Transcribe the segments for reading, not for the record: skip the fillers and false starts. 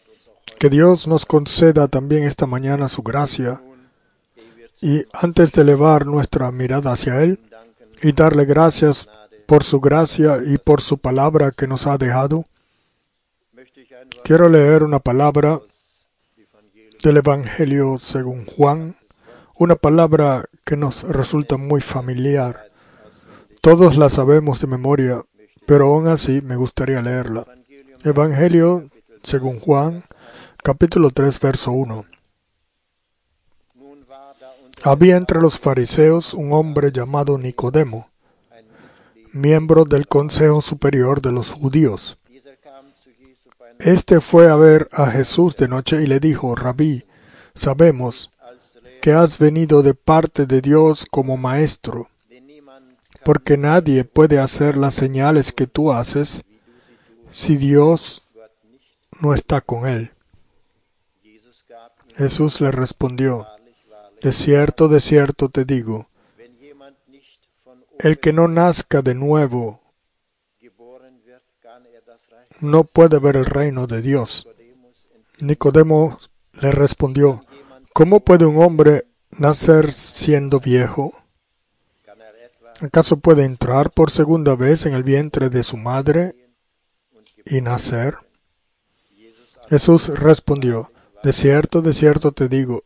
Que Dios nos conceda también esta mañana su gracia y antes de elevar nuestra mirada hacia Él y darle gracias por su gracia y por su palabra que nos ha dejado, quiero leer una palabra del Evangelio según Juan, una palabra que nos resulta muy familiar. Todos la sabemos de memoria, pero aún así me gustaría leerla. Evangelio según Juan, capítulo 3, verso 1. Había entre los fariseos un hombre llamado Nicodemo, miembro del Consejo Superior de los Judíos. Este fue a ver a Jesús de noche y le dijo: Rabí, sabemos que has venido de parte de Dios como maestro, porque nadie puede hacer las señales que tú haces si Dios no está con él. Jesús le respondió: de cierto te digo, el que no nazca de nuevo no puede ver el reino de Dios. Nicodemo le respondió: ¿cómo puede un hombre nacer siendo viejo? ¿Acaso puede entrar por segunda vez en el vientre de su madre y nacer? Jesús respondió: de cierto te digo,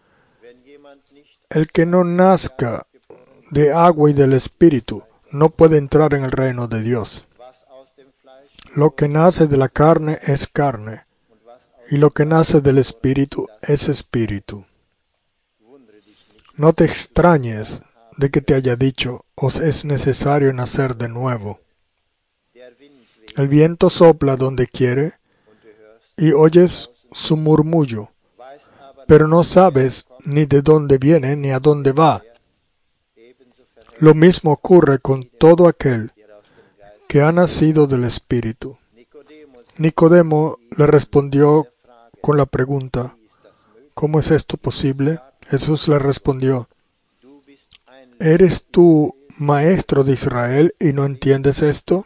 el que no nazca de agua y del Espíritu no puede entrar en el reino de Dios. Lo que nace de la carne es carne, y lo que nace del Espíritu es Espíritu. No te extrañes de que te haya dicho: os es necesario nacer de nuevo. El viento sopla donde quiere, y oyes su murmullo, pero no sabes ni de dónde viene ni a dónde va. Lo mismo ocurre con todo aquel que ha nacido del Espíritu. Nicodemo le respondió con la pregunta: ¿cómo es esto posible? Jesús le respondió: ¿eres tú maestro de Israel y no entiendes esto?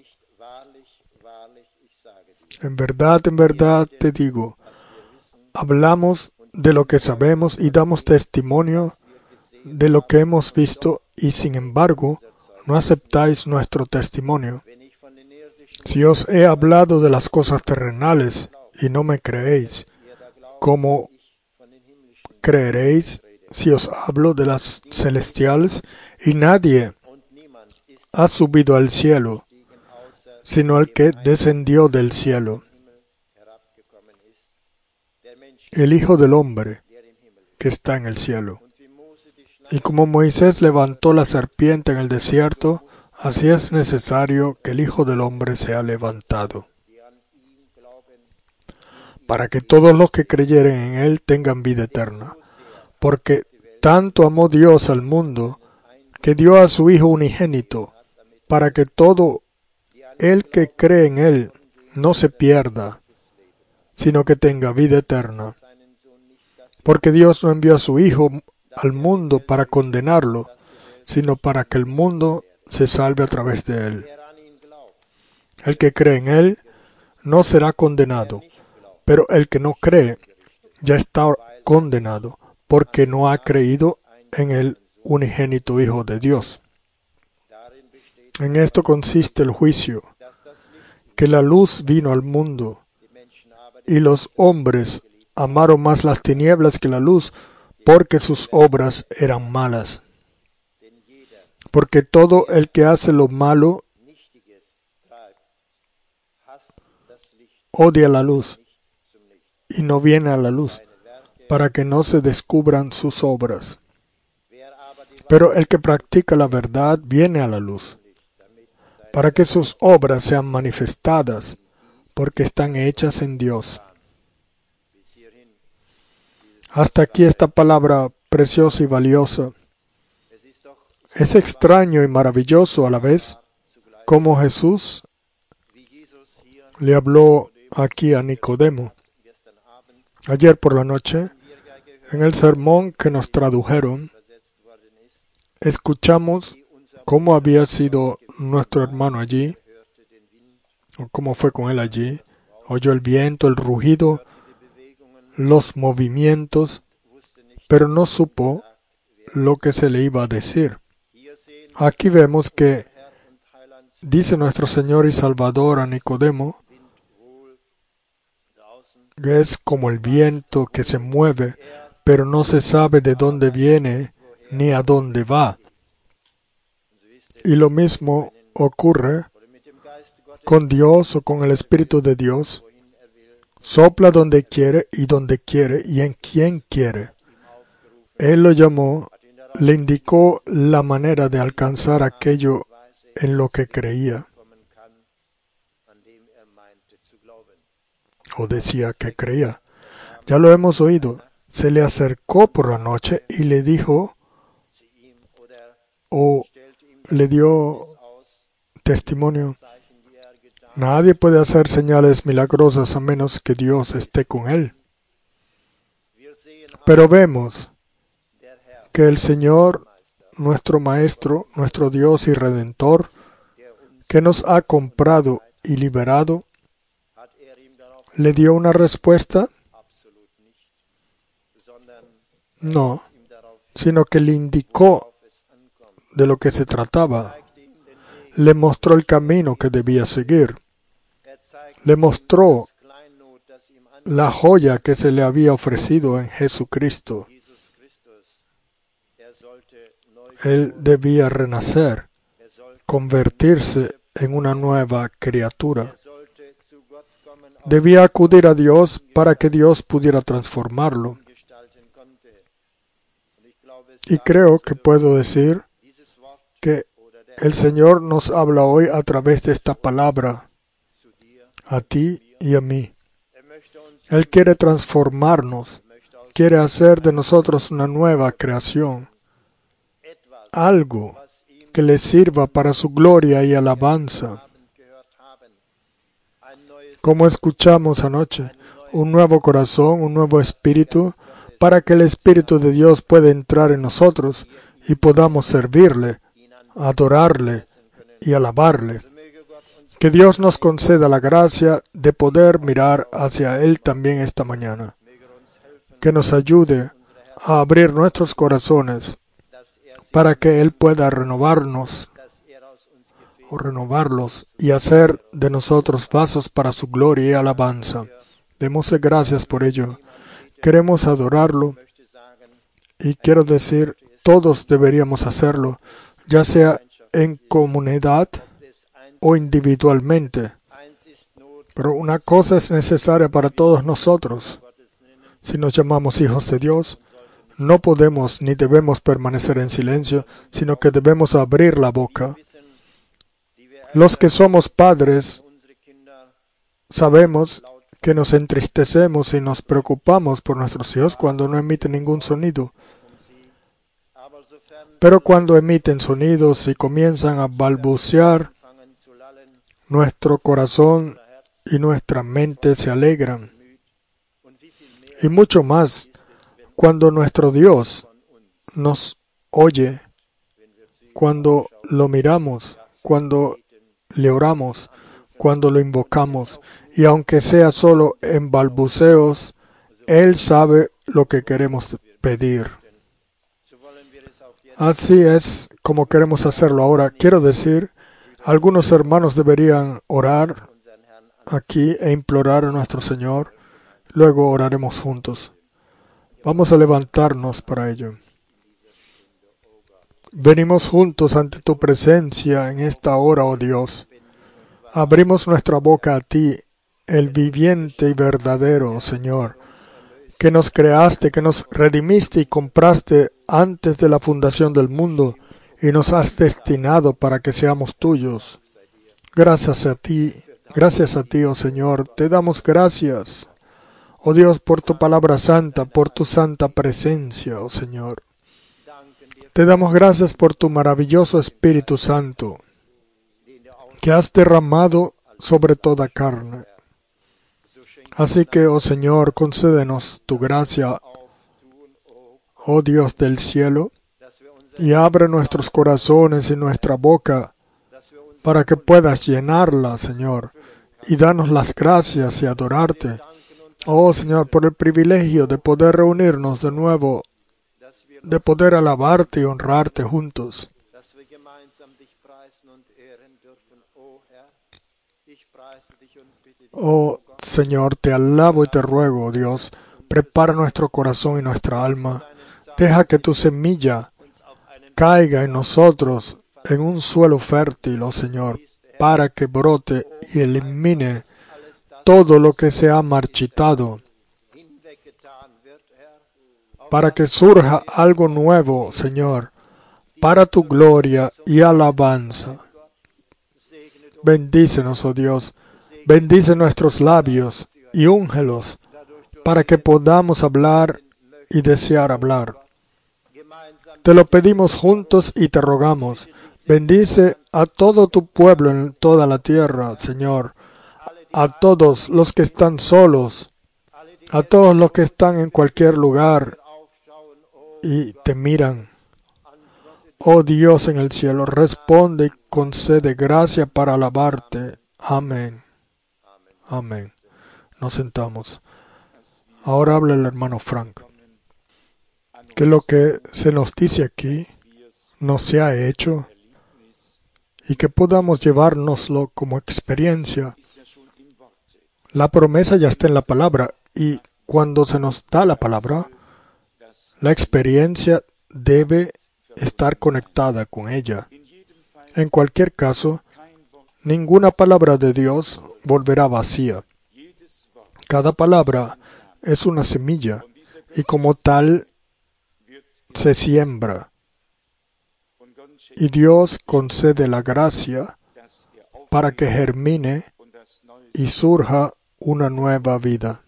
En verdad te digo, hablamos de lo que sabemos y damos testimonio de lo que hemos visto, y sin embargo no aceptáis nuestro testimonio. Si os he hablado de las cosas terrenales y no me creéis, ¿cómo creeréis si os hablo de las celestiales? Y nadie ha subido al cielo, sino el que descendió del cielo, el Hijo del Hombre que está en el cielo. Y como Moisés levantó la serpiente en el desierto, así es necesario que el Hijo del Hombre sea levantado, para que todos los que creyeren en Él tengan vida eterna. Porque tanto amó Dios al mundo, que dio a su Hijo unigénito, para que todo el que cree en Él no se pierda, sino que tenga vida eterna. Porque Dios no envió a su Hijo al mundo para condenarlo, sino para que el mundo se salve a través de Él. El que cree en Él no será condenado, pero el que no cree ya está condenado, porque no ha creído en el unigénito Hijo de Dios. En esto consiste el juicio, que la luz vino al mundo, y los hombres amaron más las tinieblas que la luz, porque sus obras eran malas. Porque todo el que hace lo malo odia la luz y no viene a la luz, para que no se descubran sus obras. Pero el que practica la verdad viene a la luz, para que sus obras sean manifestadas, porque están hechas en Dios. Hasta aquí esta palabra preciosa y valiosa. Es extraño y maravilloso a la vez cómo Jesús le habló aquí a Nicodemo. Ayer por la noche, en el sermón que nos tradujeron, escuchamos cómo había sido nuestro hermano allí, o cómo fue con él allí, Oyó el viento, el rugido, los movimientos, pero no supo lo que se le iba a decir. Aquí vemos que dice nuestro Señor y Salvador a Nicodemo que es como el viento que se mueve, pero no se sabe de dónde viene ni a dónde va. Y lo mismo ocurre con Dios o con el Espíritu de Dios. Sopla donde quiere y en quien quiere. Él lo llamó, le indicó la manera de alcanzar aquello en lo que creía o decía que creía. Ya lo hemos oído. Se le acercó por la noche y le dijo o le dio testimonio. Nadie puede hacer señales milagrosas a menos que Dios esté con él. Pero vemos que el Señor, nuestro Maestro, nuestro Dios y Redentor, que nos ha comprado y liberado, ¿le dio una respuesta? No, sino que le indicó de lo que se trataba. Le mostró el camino que debía seguir. Le mostró la joya que se le había ofrecido en Jesucristo. Él debía renacer, convertirse en una nueva criatura. Debía acudir a Dios para que Dios pudiera transformarlo. Y creo que puedo decir que el Señor nos habla hoy a través de esta palabra, a ti y a mí. Él quiere transformarnos, quiere hacer de nosotros una nueva creación, algo que le sirva para su gloria y alabanza. Como escuchamos anoche, un nuevo corazón, un nuevo espíritu, para que el Espíritu de Dios pueda entrar en nosotros y podamos servirle, adorarle y alabarle. Que Dios nos conceda la gracia de poder mirar hacia Él también esta mañana. Que nos ayude a abrir nuestros corazones para que Él pueda renovarlos y hacer de nosotros vasos para su gloria y alabanza. Démosle gracias por ello. Queremos adorarlo y quiero decir, todos deberíamos hacerlo, ya sea en comunidad o individualmente. Pero una cosa es necesaria para todos nosotros. Si nos llamamos hijos de Dios, no podemos ni debemos permanecer en silencio, sino que debemos abrir la boca. Los que somos padres sabemos que nos entristecemos y nos preocupamos por nuestros hijos cuando no emiten ningún sonido. Pero cuando emiten sonidos y comienzan a balbucear, nuestro corazón y nuestra mente se alegran. Y mucho más cuando nuestro Dios nos oye, cuando lo miramos, cuando le oramos, cuando lo invocamos, y aunque sea solo en balbuceos, Él sabe lo que queremos pedir. Así es como queremos hacerlo ahora. Quiero decir, algunos hermanos deberían orar aquí e implorar a nuestro Señor. Luego oraremos juntos. Vamos a levantarnos para ello. Venimos juntos ante tu presencia en esta hora, oh Dios. Abrimos nuestra boca a ti, el viviente y verdadero, Señor, que nos creaste, que nos redimiste y compraste antes de la fundación del mundo y nos has destinado para que seamos tuyos. Gracias a ti, oh Señor, te damos gracias, oh Dios, por tu palabra santa, por tu santa presencia, oh Señor. Te damos gracias por tu maravilloso Espíritu Santo, que has derramado sobre toda carne. Así que, oh Señor, concédenos tu gracia, oh Dios del cielo, y abre nuestros corazones y nuestra boca para que puedas llenarla, Señor, y danos las gracias y adorarte. Oh Señor, por el privilegio de poder reunirnos de nuevo, de poder alabarte y honrarte juntos. Oh Señor, te alabo y te ruego, Dios, prepara nuestro corazón y nuestra alma. Deja que tu semilla caiga en nosotros en un suelo fértil, oh Señor, para que brote y elimine todo lo que se ha marchitado, para que surja algo nuevo, Señor, para tu gloria y alabanza. Bendícenos, oh Dios, bendice nuestros labios y úngelos, para que podamos hablar y desear hablar. Te lo pedimos juntos y te rogamos. Bendice a todo tu pueblo en toda la tierra, Señor, a todos los que están solos, a todos los que están en cualquier lugar y te miran. Oh Dios en el cielo, responde y concede gracia para alabarte. Amén. Amén. Nos sentamos. Ahora habla el hermano Frank. Que lo que se nos dice aquí no se ha hecho y que podamos llevárnoslo como experiencia. La promesa ya está en la palabra y cuando se nos da la palabra, la experiencia debe estar conectada con ella. En cualquier caso, ninguna palabra de Dios volverá vacía. Cada palabra es una semilla y como tal se siembra. Y Dios concede la gracia para que germine y surja una nueva vida.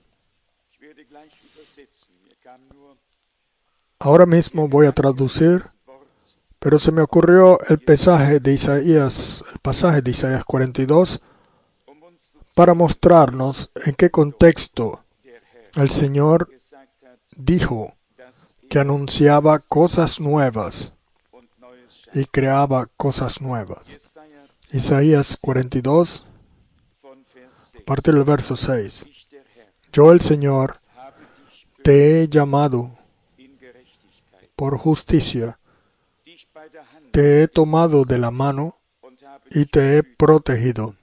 Ahora mismo voy a traducir, pero se me ocurrió el pasaje de Isaías 42, para mostrarnos en qué contexto el Señor dijo que anunciaba cosas nuevas y creaba cosas nuevas. Isaías 42, a partir del verso 6. Yo, el Señor, te he llamado por justicia, te he tomado de la mano y te he protegido.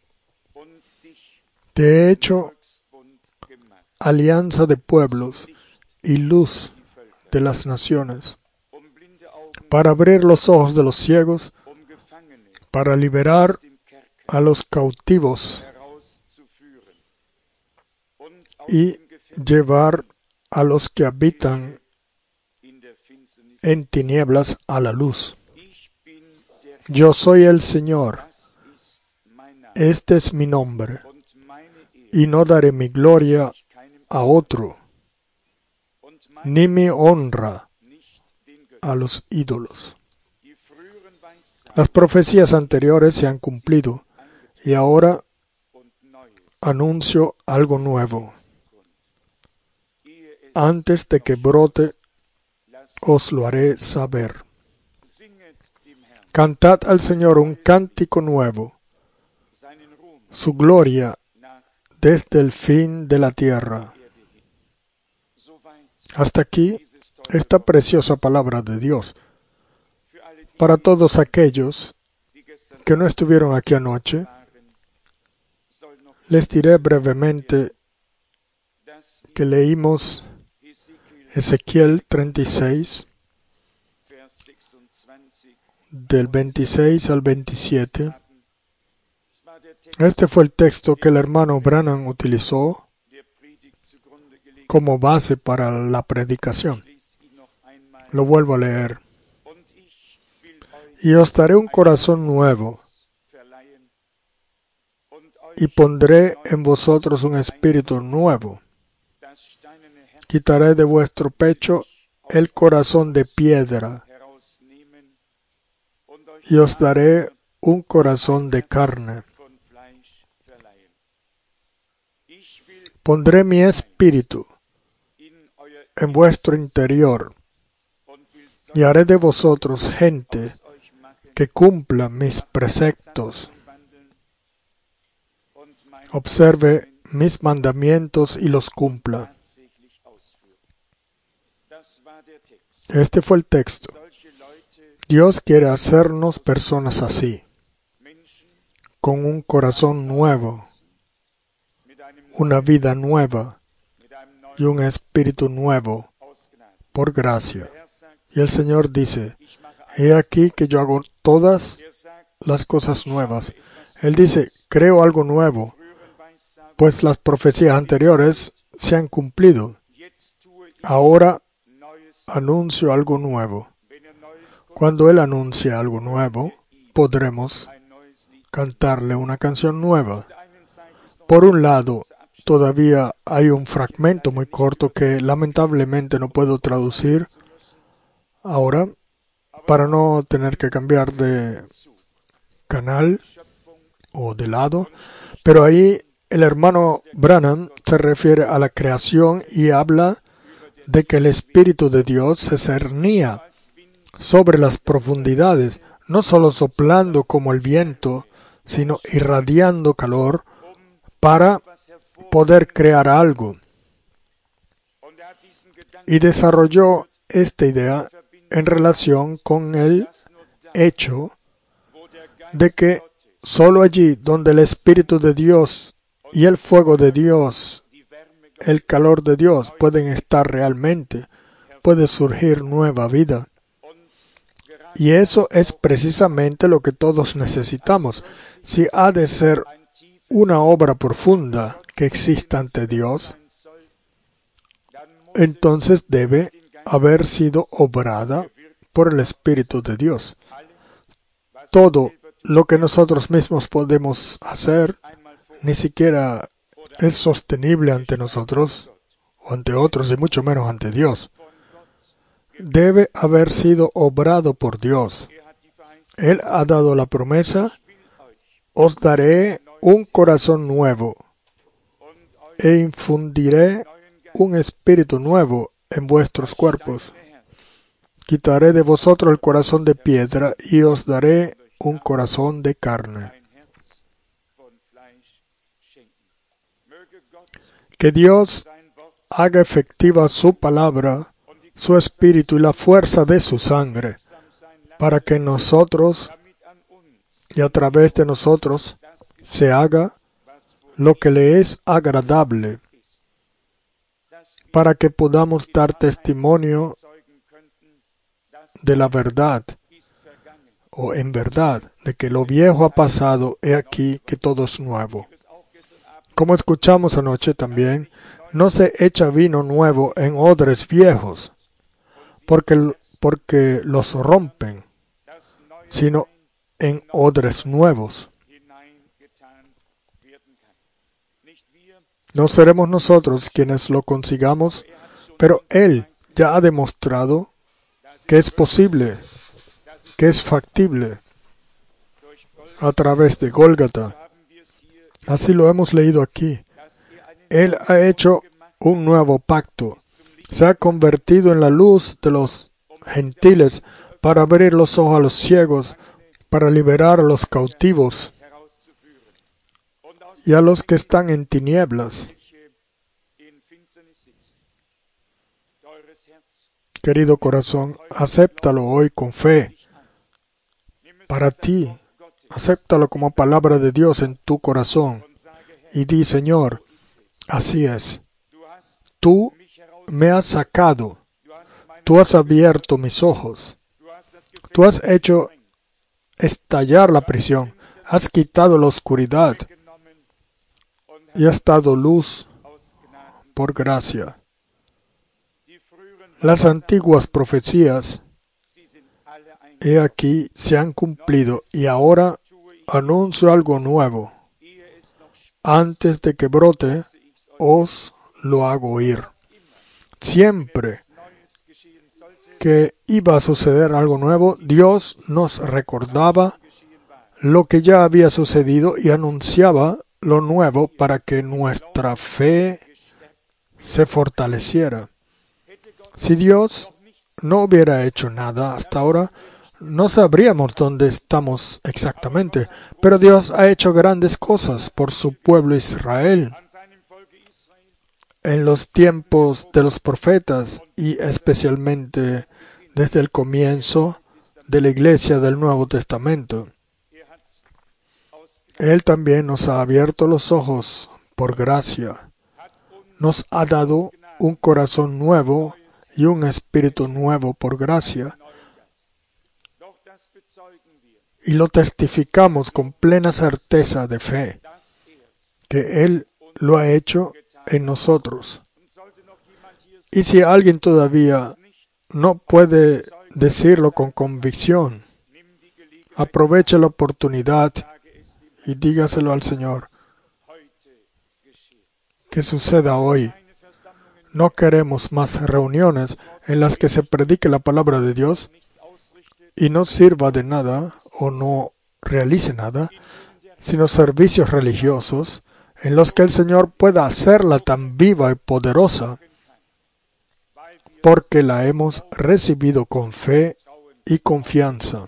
Te he hecho alianza de pueblos y luz de las naciones, para abrir los ojos de los ciegos, para liberar a los cautivos y llevar a los que habitan en tinieblas a la luz. Yo soy el Señor, este es mi nombre, y no daré mi gloria a otro, ni mi honra a los ídolos. Las profecías anteriores se han cumplido, y ahora anuncio algo nuevo. Antes de que brote, os lo haré saber. Cantad al Señor un cántico nuevo, su gloria desde el fin de la tierra. Hasta aquí, esta preciosa palabra de Dios. Para todos aquellos que no estuvieron aquí anoche, les diré brevemente que leímos Ezequiel 36, del 26 al 27. Este fue el texto que el hermano Branham utilizó como base para la predicación. Lo vuelvo a leer. Y os daré un corazón nuevo, y pondré en vosotros un espíritu nuevo. Quitaré de vuestro pecho el corazón de piedra, y os daré un corazón de carne. Pondré mi espíritu en vuestro interior, y haré de vosotros gente que cumpla mis preceptos. observe mis mandamientos y los cumpla. Este fue el texto. Dios quiere hacernos personas así, con un corazón nuevo, una vida nueva y un espíritu nuevo, por gracia. Y el Señor dice, he aquí que yo hago todas las cosas nuevas. Él dice, creo algo nuevo, pues las profecías anteriores se han cumplido. Ahora anuncio algo nuevo. Cuando Él anuncia algo nuevo, podremos cantarle una canción nueva. Por un lado, todavía hay un fragmento muy corto que lamentablemente no puedo traducir ahora para no tener que cambiar de canal o de lado, pero ahí el hermano Branham se refiere a la creación y habla de que el Espíritu de Dios se cernía sobre las profundidades, no solo soplando como el viento, sino irradiando calor para poder crear algo. Y desarrolló esta idea en relación con el hecho de que solo allí donde el Espíritu de Dios y el fuego de Dios, el calor de Dios pueden estar realmente, puede surgir nueva vida. Y eso es precisamente lo que todos necesitamos. Si ha de ser una obra profunda que exista ante Dios, entonces debe haber sido obrada por el Espíritu de Dios. Todo lo que nosotros mismos podemos hacer ni siquiera es sostenible ante nosotros o ante otros y mucho menos ante Dios. Debe haber sido obrado por Dios. Él ha dado la promesa, os daré un corazón nuevo e infundiré un espíritu nuevo en vuestros cuerpos. Quitaré de vosotros el corazón de piedra y os daré un corazón de carne. Que Dios haga efectiva su palabra, su espíritu y la fuerza de su sangre, para que nosotros y a través de nosotros se haga lo que le es agradable, para que podamos dar testimonio de la verdad, o en verdad, de que lo viejo ha pasado, he aquí que todo es nuevo. Como escuchamos anoche también, no se echa vino nuevo en odres viejos, porque los rompen, sino en odres nuevos. No seremos nosotros quienes lo consigamos, pero Él ya ha demostrado que es posible, que es factible, a través de Gólgata. Así lo hemos leído aquí. Él ha hecho un nuevo pacto. Se ha convertido en la luz de los gentiles para abrir los ojos a los ciegos, para liberar a los cautivos y a los que están en tinieblas. Querido corazón, acéptalo hoy con fe. Para ti, acéptalo como palabra de Dios en tu corazón y di, Señor, así es. Tú me has sacado, tú has abierto mis ojos, tú has hecho estallar la prisión, has quitado la oscuridad y has dado luz por gracia. Las antiguas profecías, he aquí, se han cumplido y ahora anuncio algo nuevo. Antes de que brote, os lo hago oír. Siempre que iba a suceder algo nuevo, Dios nos recordaba lo que ya había sucedido y anunciaba lo nuevo para que nuestra fe se fortaleciera. Si Dios no hubiera hecho nada hasta ahora, no sabríamos dónde estamos exactamente, pero Dios ha hecho grandes cosas por su pueblo Israel en los tiempos de los profetas y especialmente desde el comienzo de la iglesia del Nuevo Testamento. Él también nos ha abierto los ojos por gracia. Nos ha dado un corazón nuevo y un espíritu nuevo por gracia. Y lo testificamos con plena certeza de fe, que Él lo ha hecho en nosotros. Y si alguien todavía no puede decirlo con convicción, aproveche la oportunidad y dígaselo al Señor. Que suceda hoy. No queremos más reuniones en las que se predique la palabra de Dios y no sirva de nada o no realice nada, sino servicios religiosos en los que el Señor pueda hacerla tan viva y poderosa porque la hemos recibido con fe y confianza.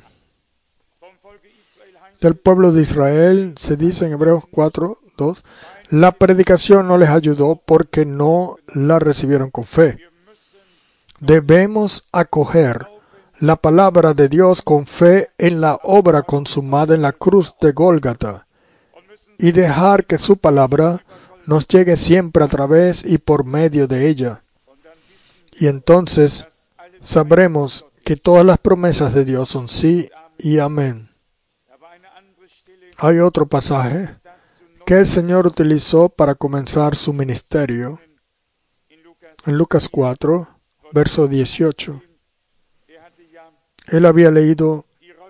Del pueblo de Israel se dice en Hebreos 4:2, la predicación no les ayudó porque no la recibieron con fe. Debemos acoger la palabra de Dios con fe en la obra consumada en la cruz de Gólgata y dejar que su palabra nos llegue siempre a través y por medio de ella. Y entonces sabremos que todas las promesas de Dios son sí y amén. Hay otro pasaje que el Señor utilizó para comenzar su ministerio en Lucas 4, verso 18. Él había leído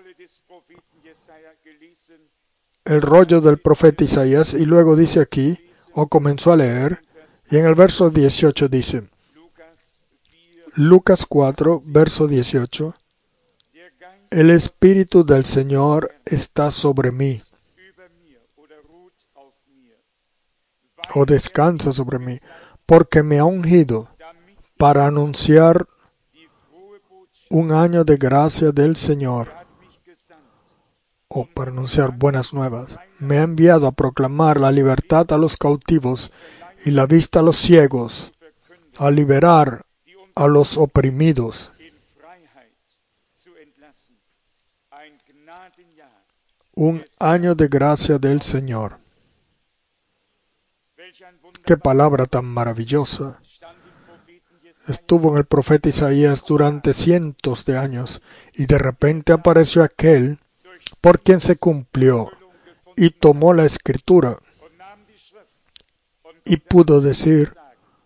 el rollo del profeta Isaías y luego dice aquí, o comenzó a leer, y en el verso 18 dice, Lucas 4, verso 18, el Espíritu del Señor está sobre mí, o descansa sobre mí, porque me ha ungido para anunciar un año de gracia del Señor, o para anunciar buenas nuevas. Me ha enviado a proclamar la libertad a los cautivos y la vista a los ciegos, a liberar a los oprimidos. Un año de gracia del Señor. ¡Qué palabra tan maravillosa! Estuvo en el profeta Isaías durante cientos de años y de repente apareció aquel por quien se cumplió y tomó la Escritura y pudo decir,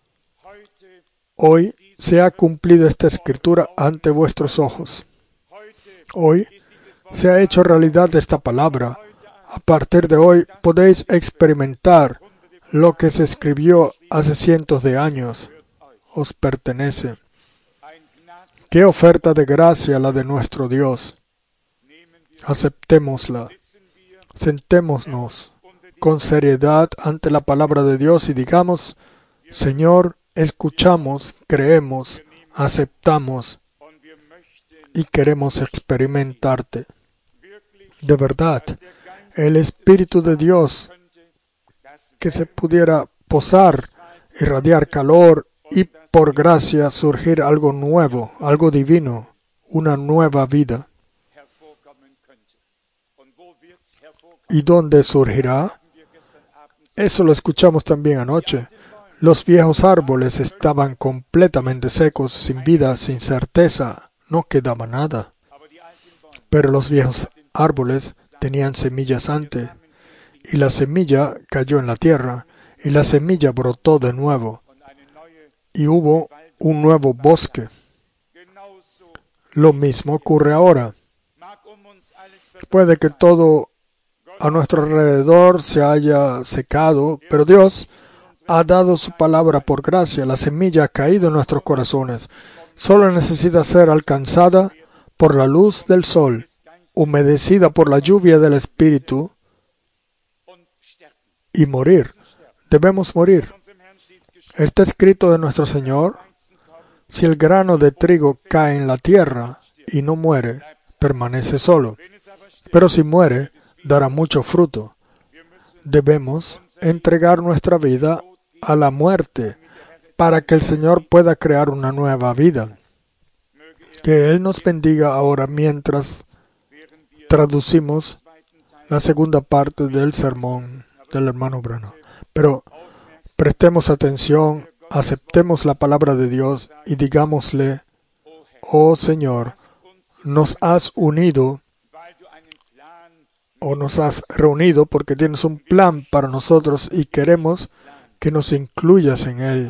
hoy se ha cumplido esta Escritura ante vuestros ojos. Hoy se ha hecho realidad esta palabra. A partir de hoy podéis experimentar lo que se escribió hace cientos de años. Os pertenece. ¡Qué oferta de gracia la de nuestro Dios! Aceptémosla. Sentémonos con seriedad ante la palabra de Dios y digamos, Señor, escuchamos, creemos, aceptamos y queremos experimentarte. De verdad, el Espíritu de Dios que se pudiera posar, irradiar calor y por gracia surgir algo nuevo, algo divino, una nueva vida. ¿Y dónde surgirá? Eso lo escuchamos también anoche. Los viejos árboles estaban completamente secos, sin vida, sin certeza, no quedaba nada. Pero los viejos árboles tenían semillas antes, y la semilla cayó en la tierra, y la semilla brotó de nuevo, y hubo un nuevo bosque. Lo mismo ocurre ahora. Puede que todo a nuestro alrededor se haya secado, pero Dios ha dado su palabra por gracia. La semilla ha caído en nuestros corazones. Solo necesita ser alcanzada por la luz del sol, humedecida por la lluvia del Espíritu y morir. Debemos morir. Está escrito de nuestro Señor, si el grano de trigo cae en la tierra y no muere, permanece solo. Pero si muere, dará mucho fruto. Debemos entregar nuestra vida a la muerte para que el Señor pueda crear una nueva vida. Que Él nos bendiga ahora mientras traducimos la segunda parte del sermón del hermano Branham. Pero prestemos atención, aceptemos la palabra de Dios y digámosle: oh Señor, nos has unido o nos has reunido porque tienes un plan para nosotros y queremos que nos incluyas en él.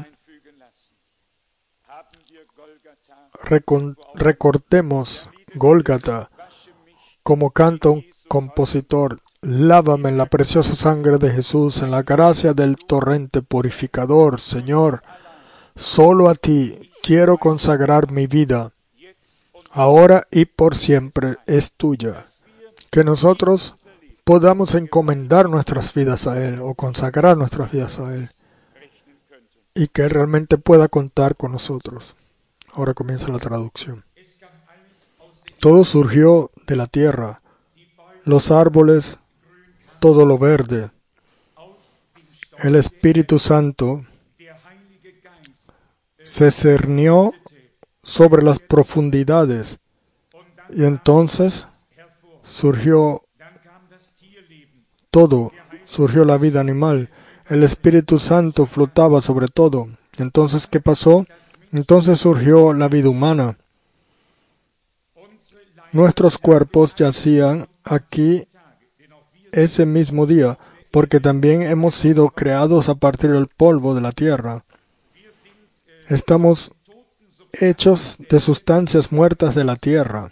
Recordemos Gólgata, como canta un compositor: lávame en la preciosa sangre de Jesús, en la gracia del torrente purificador. Señor, solo a ti quiero consagrar mi vida. Ahora y por siempre es tuya. Que nosotros podamos encomendar nuestras vidas a Él o consagrar nuestras vidas a Él y que Él realmente pueda contar con nosotros. Ahora comienza la traducción. Todo surgió de la tierra, los árboles, todo lo verde. El Espíritu Santo se cernió sobre las profundidades y entonces surgió todo, surgió la vida animal. El Espíritu Santo flotaba sobre todo. Entonces, ¿qué pasó? Entonces surgió la vida humana. Nuestros cuerpos yacían aquí ese mismo día, porque también hemos sido creados a partir del polvo de la tierra. Estamos hechos de sustancias muertas de la tierra.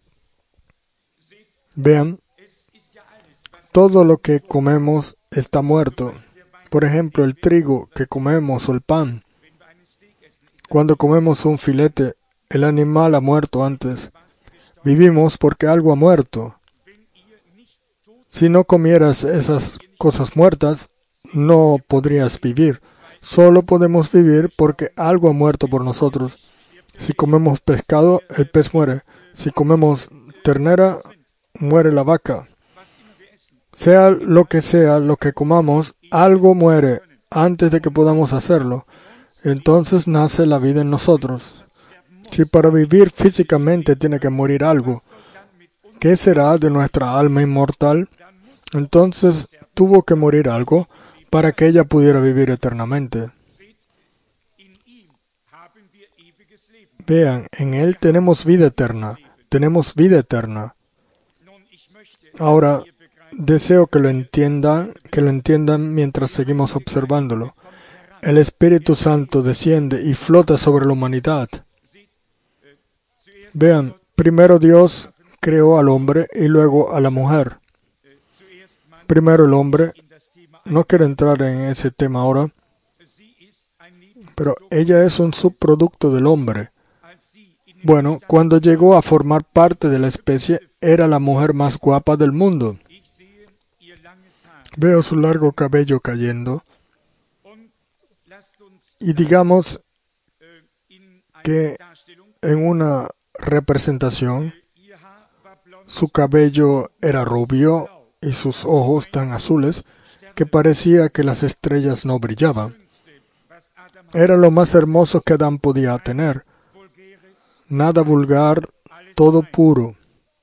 Vean, todo lo que comemos está muerto. Por ejemplo, el trigo que comemos o el pan. Cuando comemos un filete, el animal ha muerto antes. Vivimos porque algo ha muerto. Si no comieras esas cosas muertas, no podrías vivir. Solo podemos vivir porque algo ha muerto por nosotros. Si comemos pescado, el pez muere. Si comemos ternera, muere la vaca. Sea lo que comamos, algo muere antes de que podamos hacerlo. Entonces nace la vida en nosotros. Si para vivir físicamente tiene que morir algo, ¿qué será de nuestra alma inmortal? Entonces tuvo que morir algo para que ella pudiera vivir eternamente. Vean, en Él tenemos vida eterna. Tenemos vida eterna. Ahora, deseo que lo entiendan mientras seguimos observándolo. El Espíritu Santo desciende y flota sobre la humanidad. Vean, primero Dios creó al hombre y luego a la mujer. Primero el hombre. No quiero entrar en ese tema ahora, pero ella es un subproducto del hombre. Bueno, cuando llegó a formar parte de la especie, era la mujer más guapa del mundo. Veo su largo cabello cayendo. Y digamos que en una representación, su cabello era rubio y sus ojos tan azules que parecía que las estrellas no brillaban. Era lo más hermoso que Adán podía tener. Nada vulgar, todo puro.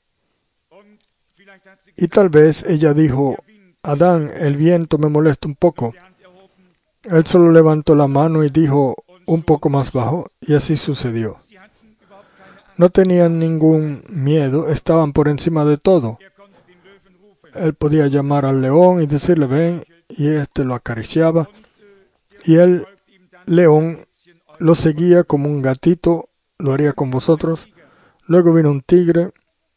Y tal vez ella dijo: Adán, el viento me molesta un poco. Él solo levantó la mano y dijo: un poco más bajo, y así sucedió. No tenían ningún miedo, estaban por encima de todo. Él podía llamar al león y decirle: ven, y éste lo acariciaba. Y el león lo seguía como un gatito lo haría con vosotros. Luego vino un tigre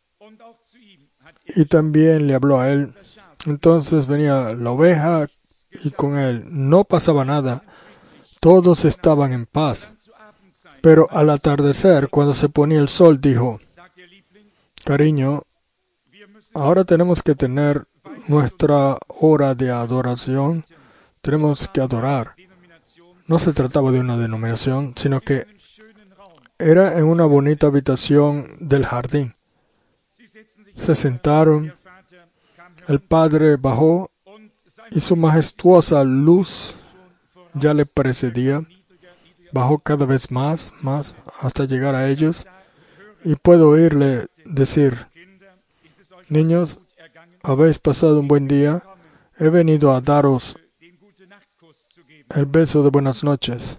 y también le habló a él. Entonces venía la oveja y con él no pasaba nada. Todos estaban en paz. Pero al atardecer, cuando se ponía el sol, dijo: cariño, ahora tenemos que tener nuestra hora de adoración. Tenemos que adorar. No se trataba de una denominación, sino que era en una bonita habitación del jardín. Se sentaron, el Padre bajó y su majestuosa luz ya le precedía. Bajó cada vez más, hasta llegar a ellos. Y puedo oírle decir: niños, habéis pasado un buen día. He venido a daros el beso de buenas noches.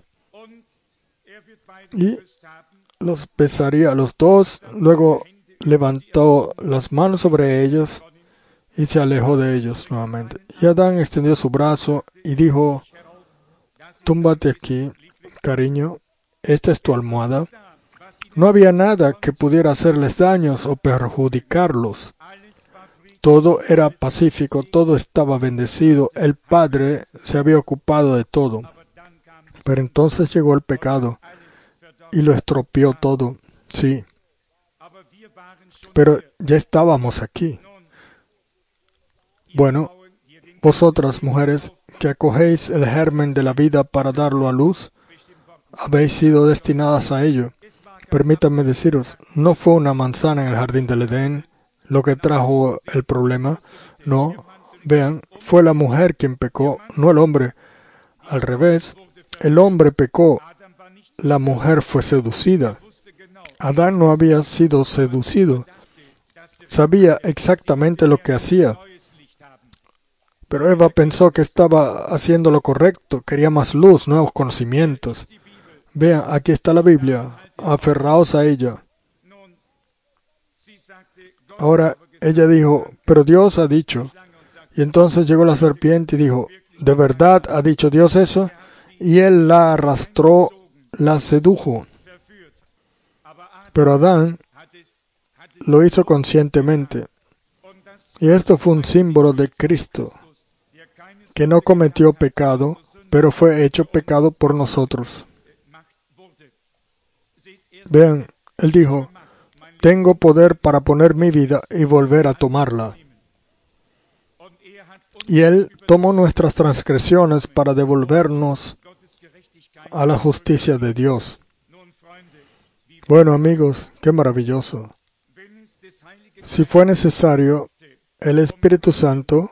Y los besaría a los dos. Luego levantó las manos sobre ellos y se alejó de ellos nuevamente. Y Adán extendió su brazo y dijo: túmbate aquí, cariño, esta es tu almohada. No había nada que pudiera hacerles daños o perjudicarlos. Todo era pacífico, todo estaba bendecido. El Padre se había ocupado de todo. Pero entonces llegó el pecado y lo estropeó todo. Sí. Pero ya estábamos aquí. Bueno, vosotras, mujeres, que acogéis el germen de la vida para darlo a luz, habéis sido destinadas a ello. Permítanme deciros, no fue una manzana en el jardín del Edén lo que trajo el problema. No, vean, fue la mujer quien pecó, no el hombre. Al revés, el hombre pecó, la mujer fue seducida. Adán no había sido seducido. Sabía exactamente lo que hacía. Pero Eva pensó que estaba haciendo lo correcto, quería más luz, nuevos conocimientos. Vean, aquí está la Biblia. Aferraos a ella. Ahora ella dijo: pero Dios ha dicho. Y entonces llegó la serpiente y dijo: ¿de verdad ha dicho Dios eso? Y él la arrastró, la sedujo. Pero Adán lo hizo conscientemente. Y esto fue un símbolo de Cristo, que no cometió pecado, pero fue hecho pecado por nosotros. Vean, él dijo: tengo poder para poner mi vida y volver a tomarla. Y él tomó nuestras transgresiones para devolvernos a la justicia de Dios. Bueno, amigos, qué maravilloso. Si fue necesario, el Espíritu Santo,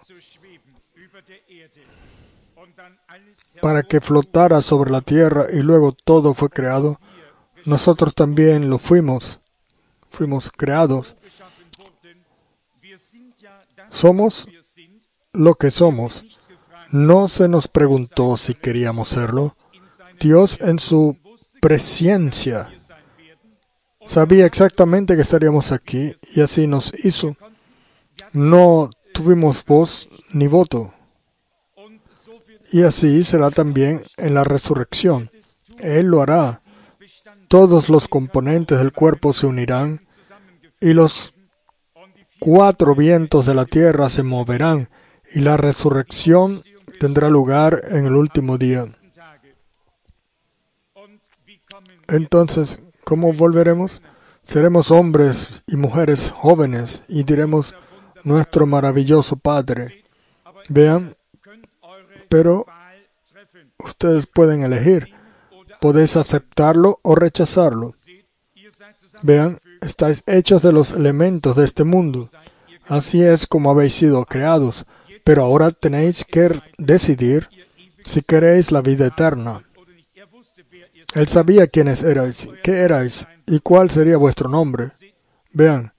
para que flotara sobre la tierra y luego todo fue creado, nosotros también lo fuimos creados. Somos lo que somos. No se nos preguntó si queríamos serlo. Dios, en su presciencia, sabía exactamente que estaríamos aquí y así nos hizo. No tuvimos voz ni voto. Y así será también en la resurrección. Él lo hará. Todos los componentes del cuerpo se unirán y los 4 vientos de la tierra se moverán y la resurrección tendrá lugar en el último día. Entonces, ¿cómo volveremos? Seremos hombres y mujeres jóvenes y diremos: nuestro maravilloso Padre. Vean, pero ustedes pueden elegir. Podéis aceptarlo o rechazarlo. Vean, estáis hechos de los elementos de este mundo. Así es como habéis sido creados. Pero ahora tenéis que decidir si queréis la vida eterna. Él sabía quiénes erais, qué erais y cuál sería vuestro nombre. Vean,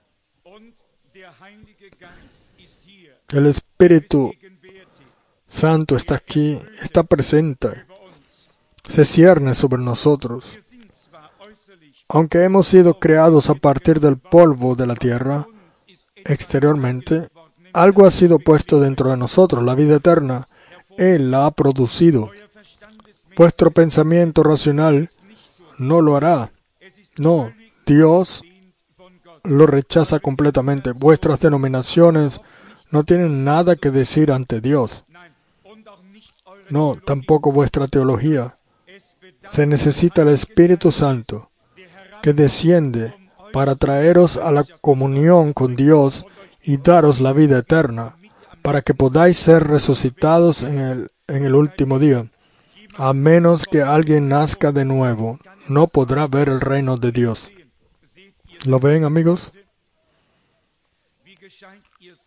el Espíritu Santo está aquí, está presente. Se cierne sobre nosotros. Aunque hemos sido creados a partir del polvo de la tierra, exteriormente, algo ha sido puesto dentro de nosotros, la vida eterna. Él la ha producido. Vuestro pensamiento racional no lo hará. No, Dios lo rechaza completamente. Vuestras denominaciones no tienen nada que decir ante Dios. No, tampoco vuestra teología. Se necesita el Espíritu Santo, que desciende para traeros a la comunión con Dios y daros la vida eterna, para que podáis ser resucitados en el último día. A menos que alguien nazca de nuevo, no podrá ver el reino de Dios. ¿Lo ven, amigos?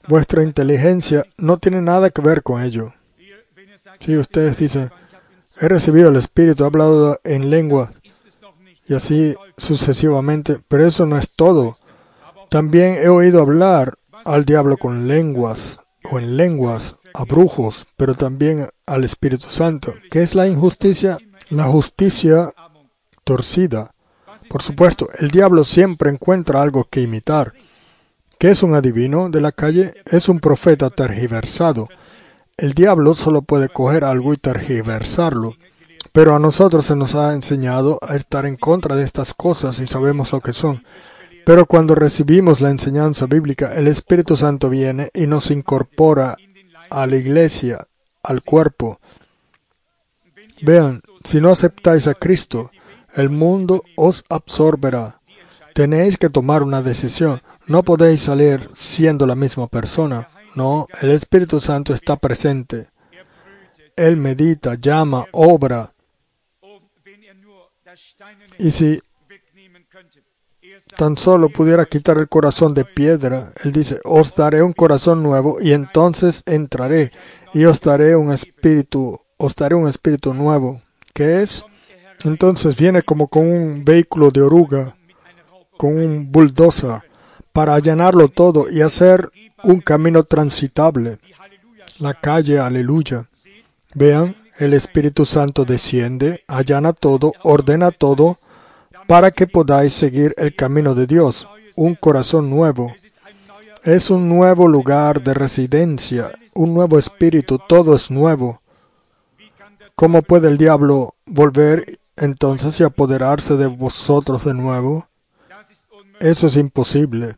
Vuestra inteligencia no tiene nada que ver con ello. Si ustedes dicen, he recibido el Espíritu, he hablado en lengua, y así sucesivamente, pero eso no es todo. También he oído hablar al diablo con lenguas, o en lenguas, a brujos, pero también al Espíritu Santo. ¿Qué es la injusticia? La justicia torcida. Por supuesto, el diablo siempre encuentra algo que imitar. ¿Qué es un adivino de la calle? Es un profeta tergiversado. El diablo solo puede coger algo y tergiversarlo. Pero a nosotros se nos ha enseñado a estar en contra de estas cosas y sabemos lo que son. Pero cuando recibimos la enseñanza bíblica, el Espíritu Santo viene y nos incorpora a la iglesia, al cuerpo. Vean, si no aceptáis a Cristo, el mundo os absorberá. Tenéis que tomar una decisión. No podéis salir siendo la misma persona. No, el Espíritu Santo está presente. Él medita, llama, obra. Y si tan solo pudiera quitar el corazón de piedra, Él dice, os daré un corazón nuevo y entonces entraré y os daré un espíritu nuevo. ¿Qué es? Entonces viene como con un vehículo de oruga, con un bulldozer, para allanarlo todo y hacer un camino transitable. La calle, aleluya. Vean, el Espíritu Santo desciende, allana todo, ordena todo, para que podáis seguir el camino de Dios. Un corazón nuevo. Es un nuevo lugar de residencia, un nuevo espíritu, todo es nuevo. ¿Cómo puede el diablo volver entonces y apoderarse de vosotros de nuevo? Eso es imposible.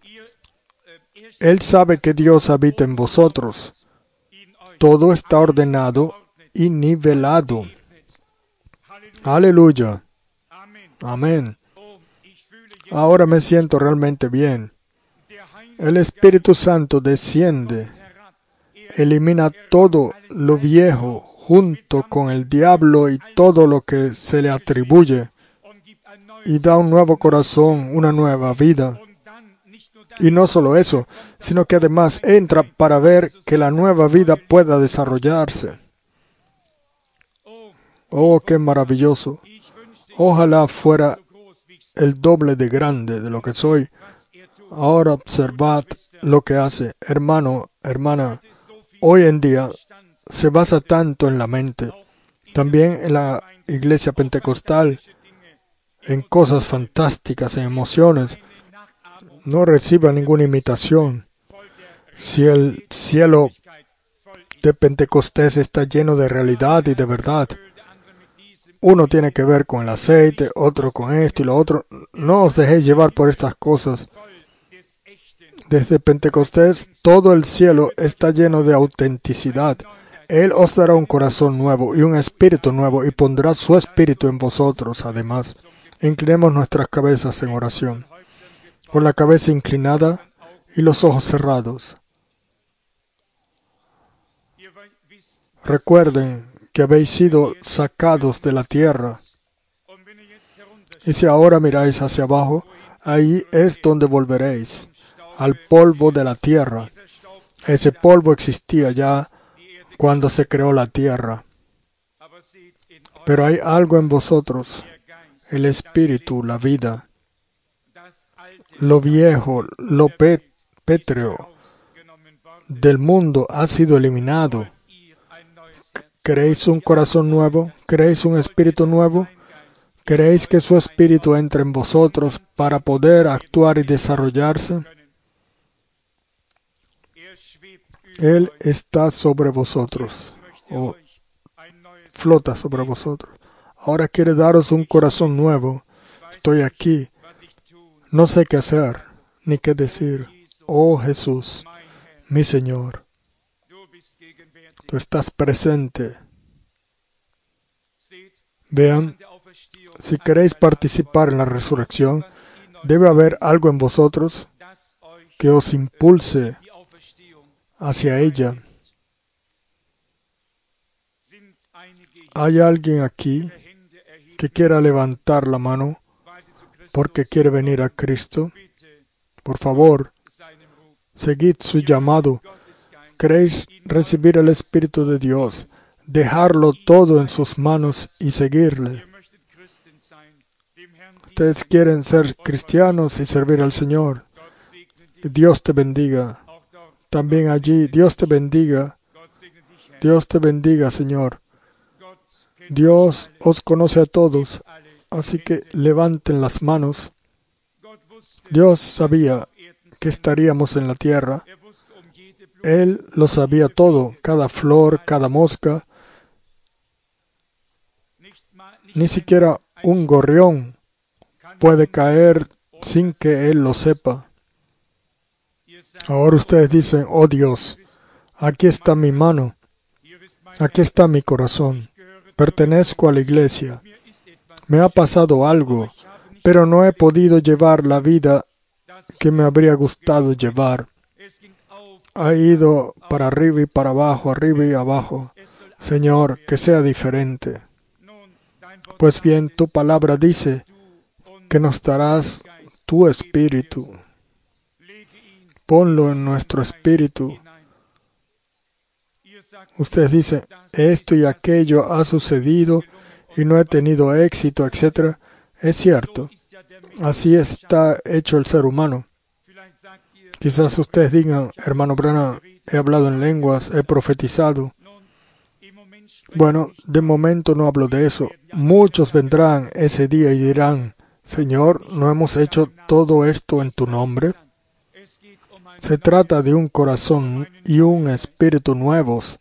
Él sabe que Dios habita en vosotros. Todo está ordenado y nivelado. Aleluya. Amén. Ahora me siento realmente bien. El Espíritu Santo desciende, elimina todo lo viejo junto con el diablo y todo lo que se le atribuye y da un nuevo corazón, una nueva vida. Y no solo eso, sino que además entra para ver que la nueva vida pueda desarrollarse. Oh, qué maravilloso. Ojalá fuera el doble de grande de lo que soy. Ahora observad lo que hace. Hermano, hermana, hoy en día se basa tanto en la mente, también en la iglesia pentecostal, en cosas fantásticas, en emociones. No reciba ninguna imitación. Si el cielo de Pentecostés está lleno de realidad y de verdad, uno tiene que ver con el aceite, otro con esto y lo otro. No os dejéis llevar por estas cosas. Desde Pentecostés, todo el cielo está lleno de autenticidad. Él os dará un corazón nuevo y un espíritu nuevo y pondrá su espíritu en vosotros, además. Inclinemos nuestras cabezas en oración, con la cabeza inclinada y los ojos cerrados. Recuerden que habéis sido sacados de la tierra. Y si ahora miráis hacia abajo, ahí es donde volveréis, al polvo de la tierra. Ese polvo existía ya cuando se creó la tierra. Pero hay algo en vosotros, el espíritu, la vida. Lo viejo, lo pétreo del mundo ha sido eliminado. ¿Queréis un corazón nuevo? ¿Queréis un espíritu nuevo? ¿Queréis que su espíritu entre en vosotros para poder actuar y desarrollarse? Él está sobre vosotros, o flota sobre vosotros. Ahora quiere daros un corazón nuevo. Estoy aquí. No sé qué hacer, ni qué decir. Oh Jesús, mi Señor, tú estás presente. Vean, si queréis participar en la resurrección, debe haber algo en vosotros que os impulse hacia ella. ¿Hay alguien aquí que quiera levantar la mano porque quiere venir a Cristo? Por favor, seguid su llamado. ¿Queréis recibir el Espíritu de Dios? Dejarlo todo en sus manos y seguirle. Ustedes quieren ser cristianos y servir al Señor. Dios te bendiga. También allí, Dios te bendiga. Dios te bendiga, Señor. Dios os conoce a todos, así que levanten las manos. Dios sabía que estaríamos en la tierra. Él lo sabía todo, cada flor, cada mosca. Ni siquiera un gorrión puede caer sin que Él lo sepa. Ahora ustedes dicen, oh Dios, aquí está mi mano, aquí está mi corazón, pertenezco a la iglesia, me ha pasado algo, pero no he podido llevar la vida que me habría gustado llevar. Ha ido para arriba y para abajo, arriba y abajo. Señor, que sea diferente. Pues bien, tu palabra dice que nos darás tu espíritu. Ponlo en nuestro espíritu. Ustedes dicen, esto y aquello ha sucedido y no he tenido éxito, etc. Es cierto. Así está hecho el ser humano. Quizás ustedes digan, hermano Branham, he hablado en lenguas, he profetizado. Bueno, de momento no hablo de eso. Muchos vendrán ese día y dirán, Señor, ¿no hemos hecho todo esto en tu nombre? Se trata de un corazón y un espíritu nuevos.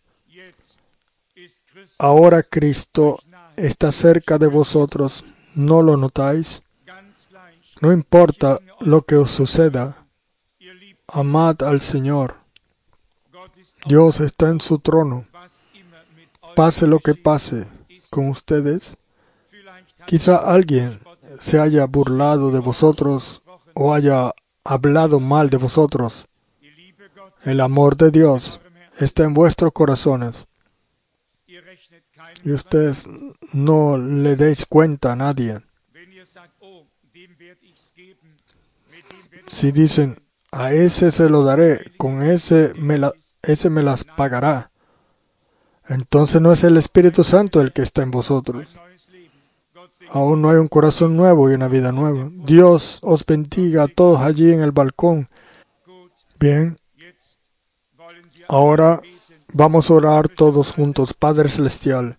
Ahora Cristo está cerca de vosotros, ¿no lo notáis? No importa lo que os suceda, amad al Señor. Dios está en su trono. Pase lo que pase con ustedes. Quizá alguien se haya burlado de vosotros o haya hablado mal de vosotros. El amor de Dios está en vuestros corazones. Y ustedes no le deis cuenta a nadie. Si dicen, a ese se lo daré, con ese me las pagará, entonces no es el Espíritu Santo el que está en vosotros. Aún no hay un corazón nuevo y una vida nueva. Dios os bendiga a todos allí en el balcón. Bien, ahora vamos a orar todos juntos. Padre Celestial,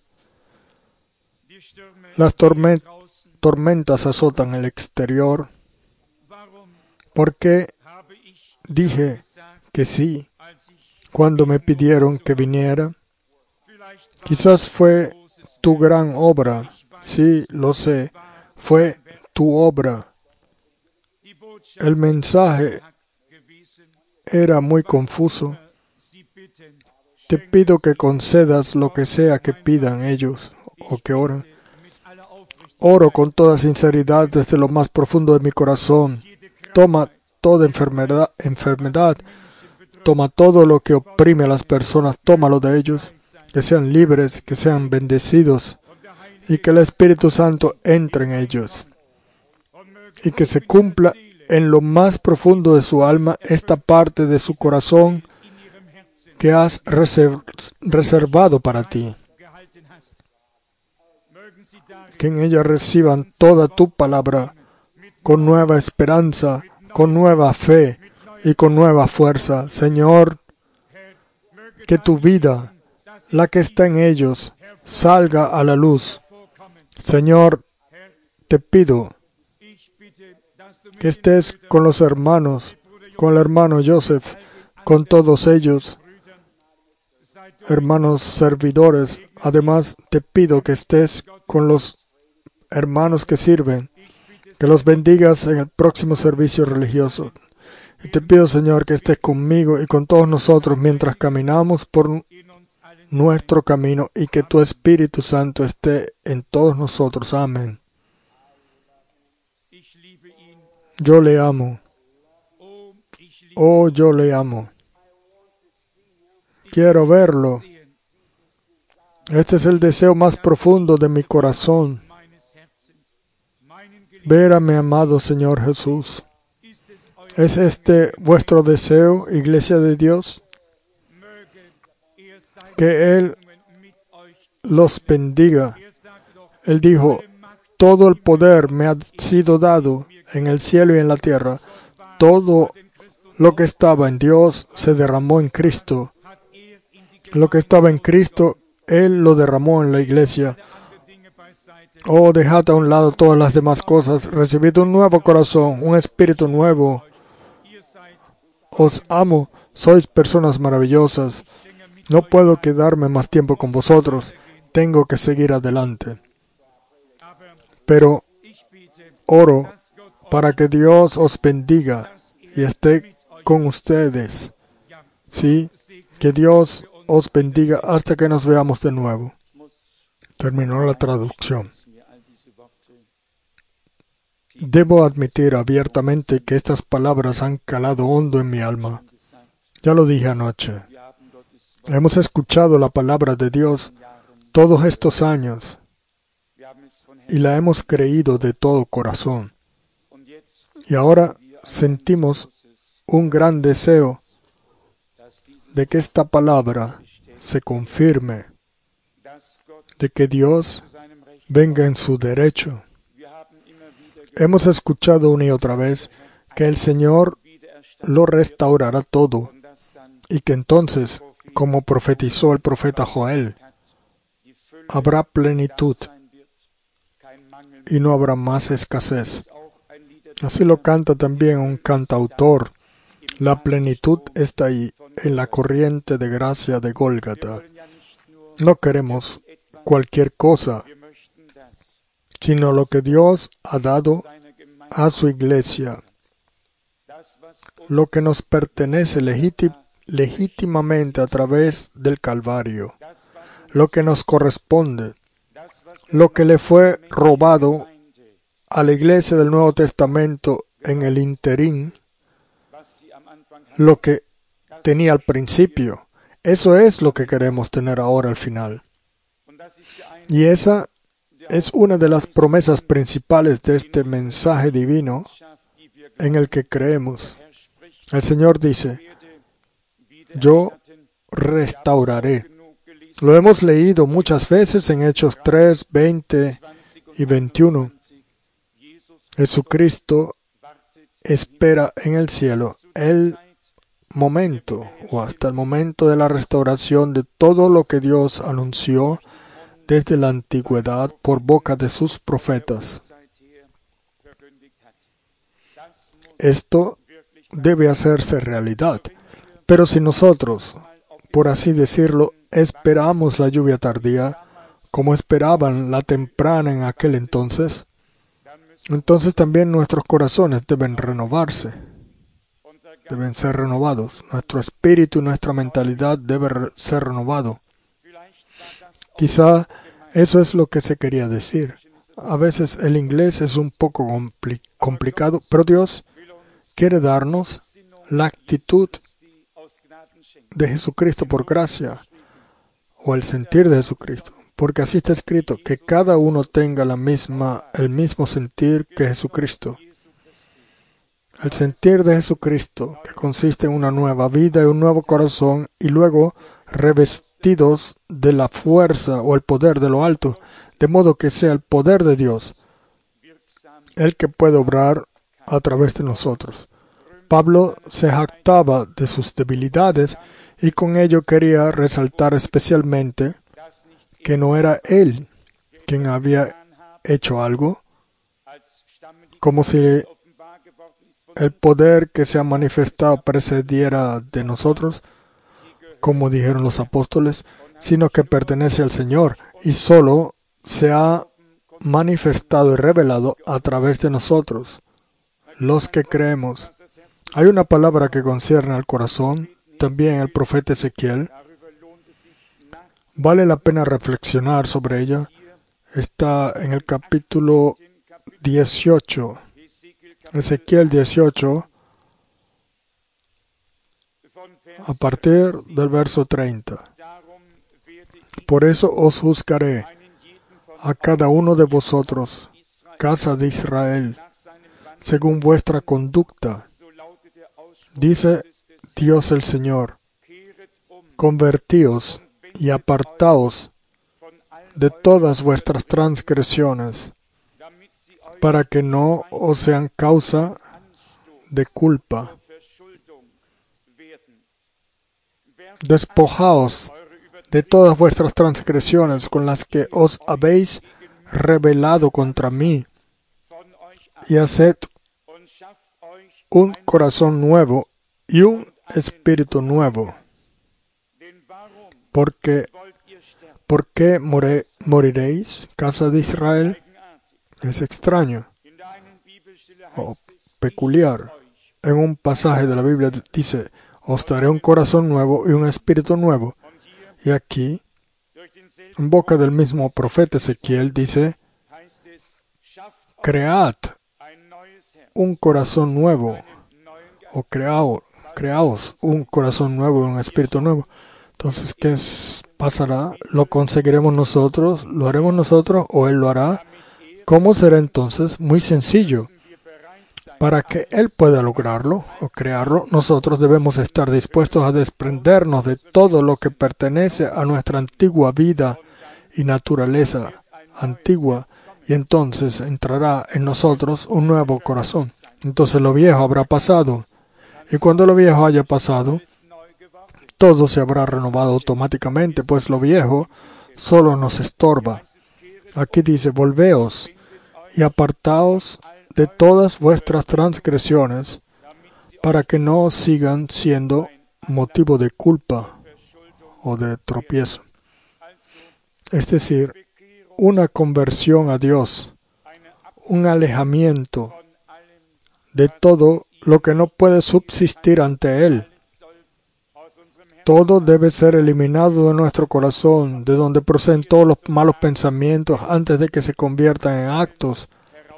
las tormentas azotan el exterior. ¿Por qué dije que sí cuando me pidieron que viniera? Quizás fue tu gran obra. Sí, lo sé. Fue tu obra. El mensaje era muy confuso. Te pido que concedas lo que sea que pidan ellos o que oren. Oro con toda sinceridad desde lo más profundo de mi corazón. Toma toda enfermedad. Toma todo lo que oprime a las personas. Tómalo de ellos. Que sean libres, que sean bendecidos. Y que el Espíritu Santo entre en ellos. Y que se cumpla en lo más profundo de su alma esta parte de su corazón que has reservado para ti. Que en ella reciban toda tu palabra con nueva esperanza, con nueva fe y con nueva fuerza. Señor, que tu vida, la que está en ellos, salga a la luz. Señor, te pido que estés con los hermanos, con el hermano Joseph, con todos ellos, hermanos servidores. Además, te pido que estés con los hermanos que sirven, que los bendigas en el próximo servicio religioso. Y te pido, Señor, que estés conmigo y con todos nosotros mientras caminamos por nuestro camino y que tu Espíritu Santo esté en todos nosotros. Amén. Yo le amo. Oh, yo le amo. Quiero verlo. Este es el deseo más profundo de mi corazón. Ver a mi amado Señor Jesús. ¿Es este vuestro deseo, iglesia de Dios? Que Él los bendiga. Él dijo, todo el poder me ha sido dado en el cielo y en la tierra. Todo lo que estaba en Dios se derramó en Cristo. Lo que estaba en Cristo, Él lo derramó en la iglesia. Oh, dejad a un lado todas las demás cosas. Recibid un nuevo corazón, un espíritu nuevo. Os amo, sois personas maravillosas. No puedo quedarme más tiempo con vosotros. Tengo que seguir adelante. Pero oro para que Dios os bendiga y esté con ustedes. Sí, que Dios os bendiga hasta que nos veamos de nuevo. Terminó la traducción. Debo admitir abiertamente que estas palabras han calado hondo en mi alma. Ya lo dije anoche. Hemos escuchado la palabra de Dios todos estos años y la hemos creído de todo corazón. Y ahora sentimos un gran deseo de que esta palabra se confirme, de que Dios venga en su derecho. Hemos escuchado una y otra vez que el Señor lo restaurará todo y que entonces, como profetizó el profeta Joel, habrá plenitud y no habrá más escasez. Así lo canta también un cantautor. La plenitud está ahí, en la corriente de gracia de Gólgata. No queremos cualquier cosa, sino lo que Dios ha dado a su iglesia, lo que nos pertenece legítimamente a través del Calvario, lo que nos corresponde, lo que le fue robado a la iglesia del Nuevo Testamento en el interín, lo que tenía al principio. Eso es lo que queremos tener ahora al final. Y esa es una de las promesas principales de este mensaje divino en el que creemos. El Señor dice, yo restauraré. Lo hemos leído muchas veces en Hechos 3, 20 y 21. Jesucristo espera en el cielo el momento o hasta el momento de la restauración de todo lo que Dios anunció desde la antigüedad por boca de sus profetas. Esto debe hacerse realidad. Pero si nosotros, por así decirlo, esperamos la lluvia tardía, como esperaban la temprana en aquel entonces también nuestros corazones deben renovarse, deben ser renovados. Nuestro espíritu y nuestra mentalidad deben ser renovado. Quizá eso es lo que se quería decir. A veces el inglés es un poco complicado, pero Dios quiere darnos la actitud de Jesucristo por gracia, o el sentir de Jesucristo, porque así está escrito, que cada uno tenga el mismo sentir que Jesucristo. El sentir de Jesucristo, que consiste en una nueva vida y un nuevo corazón, y luego revestidos de la fuerza o el poder de lo alto, de modo que sea el poder de Dios el que puede obrar a través de nosotros. Pablo se jactaba de sus debilidades y con ello quería resaltar especialmente que no era él quien había hecho algo, como si el poder que se ha manifestado precediera de nosotros, como dijeron los apóstoles, sino que pertenece al Señor y solo se ha manifestado y revelado a través de nosotros, los que creemos. Hay una palabra que concierne al corazón, también el profeta Ezequiel. Vale la pena reflexionar sobre ella. Está en el capítulo 18, Ezequiel 18, a partir del verso 30. Por eso os juzgaré a cada uno de vosotros, casa de Israel, según vuestra conducta, dice Dios el Señor. Convertíos y apartaos de todas vuestras transgresiones, para que no os sean causa de culpa. Despojaos de todas vuestras transgresiones con las que os habéis rebelado contra mí, y haced un corazón nuevo y un espíritu nuevo. ¿Por qué moriréis, casa de Israel? Es extraño o peculiar. En un pasaje de la Biblia dice, os daré un corazón nuevo y un espíritu nuevo. Y aquí, en boca del mismo profeta Ezequiel, dice, cread un corazón nuevo, o creaos un corazón nuevo y un espíritu nuevo. Entonces, ¿qué pasará? ¿Lo conseguiremos nosotros? ¿Lo haremos nosotros o Él lo hará? ¿Cómo será entonces? Muy sencillo. Para que Él pueda lograrlo o crearlo, nosotros debemos estar dispuestos a desprendernos de todo lo que pertenece a nuestra antigua vida y naturaleza antigua, y entonces entrará en nosotros un nuevo corazón. Entonces lo viejo habrá pasado, y cuando lo viejo haya pasado, todo se habrá renovado automáticamente, pues lo viejo solo nos estorba. Aquí dice, volveos y apartaos de todas vuestras transgresiones, para que no sigan siendo motivo de culpa o de tropiezo. Es decir, una conversión a Dios, un alejamiento de todo lo que no puede subsistir ante Él. Todo debe ser eliminado de nuestro corazón, de donde proceden todos los malos pensamientos antes de que se conviertan en actos.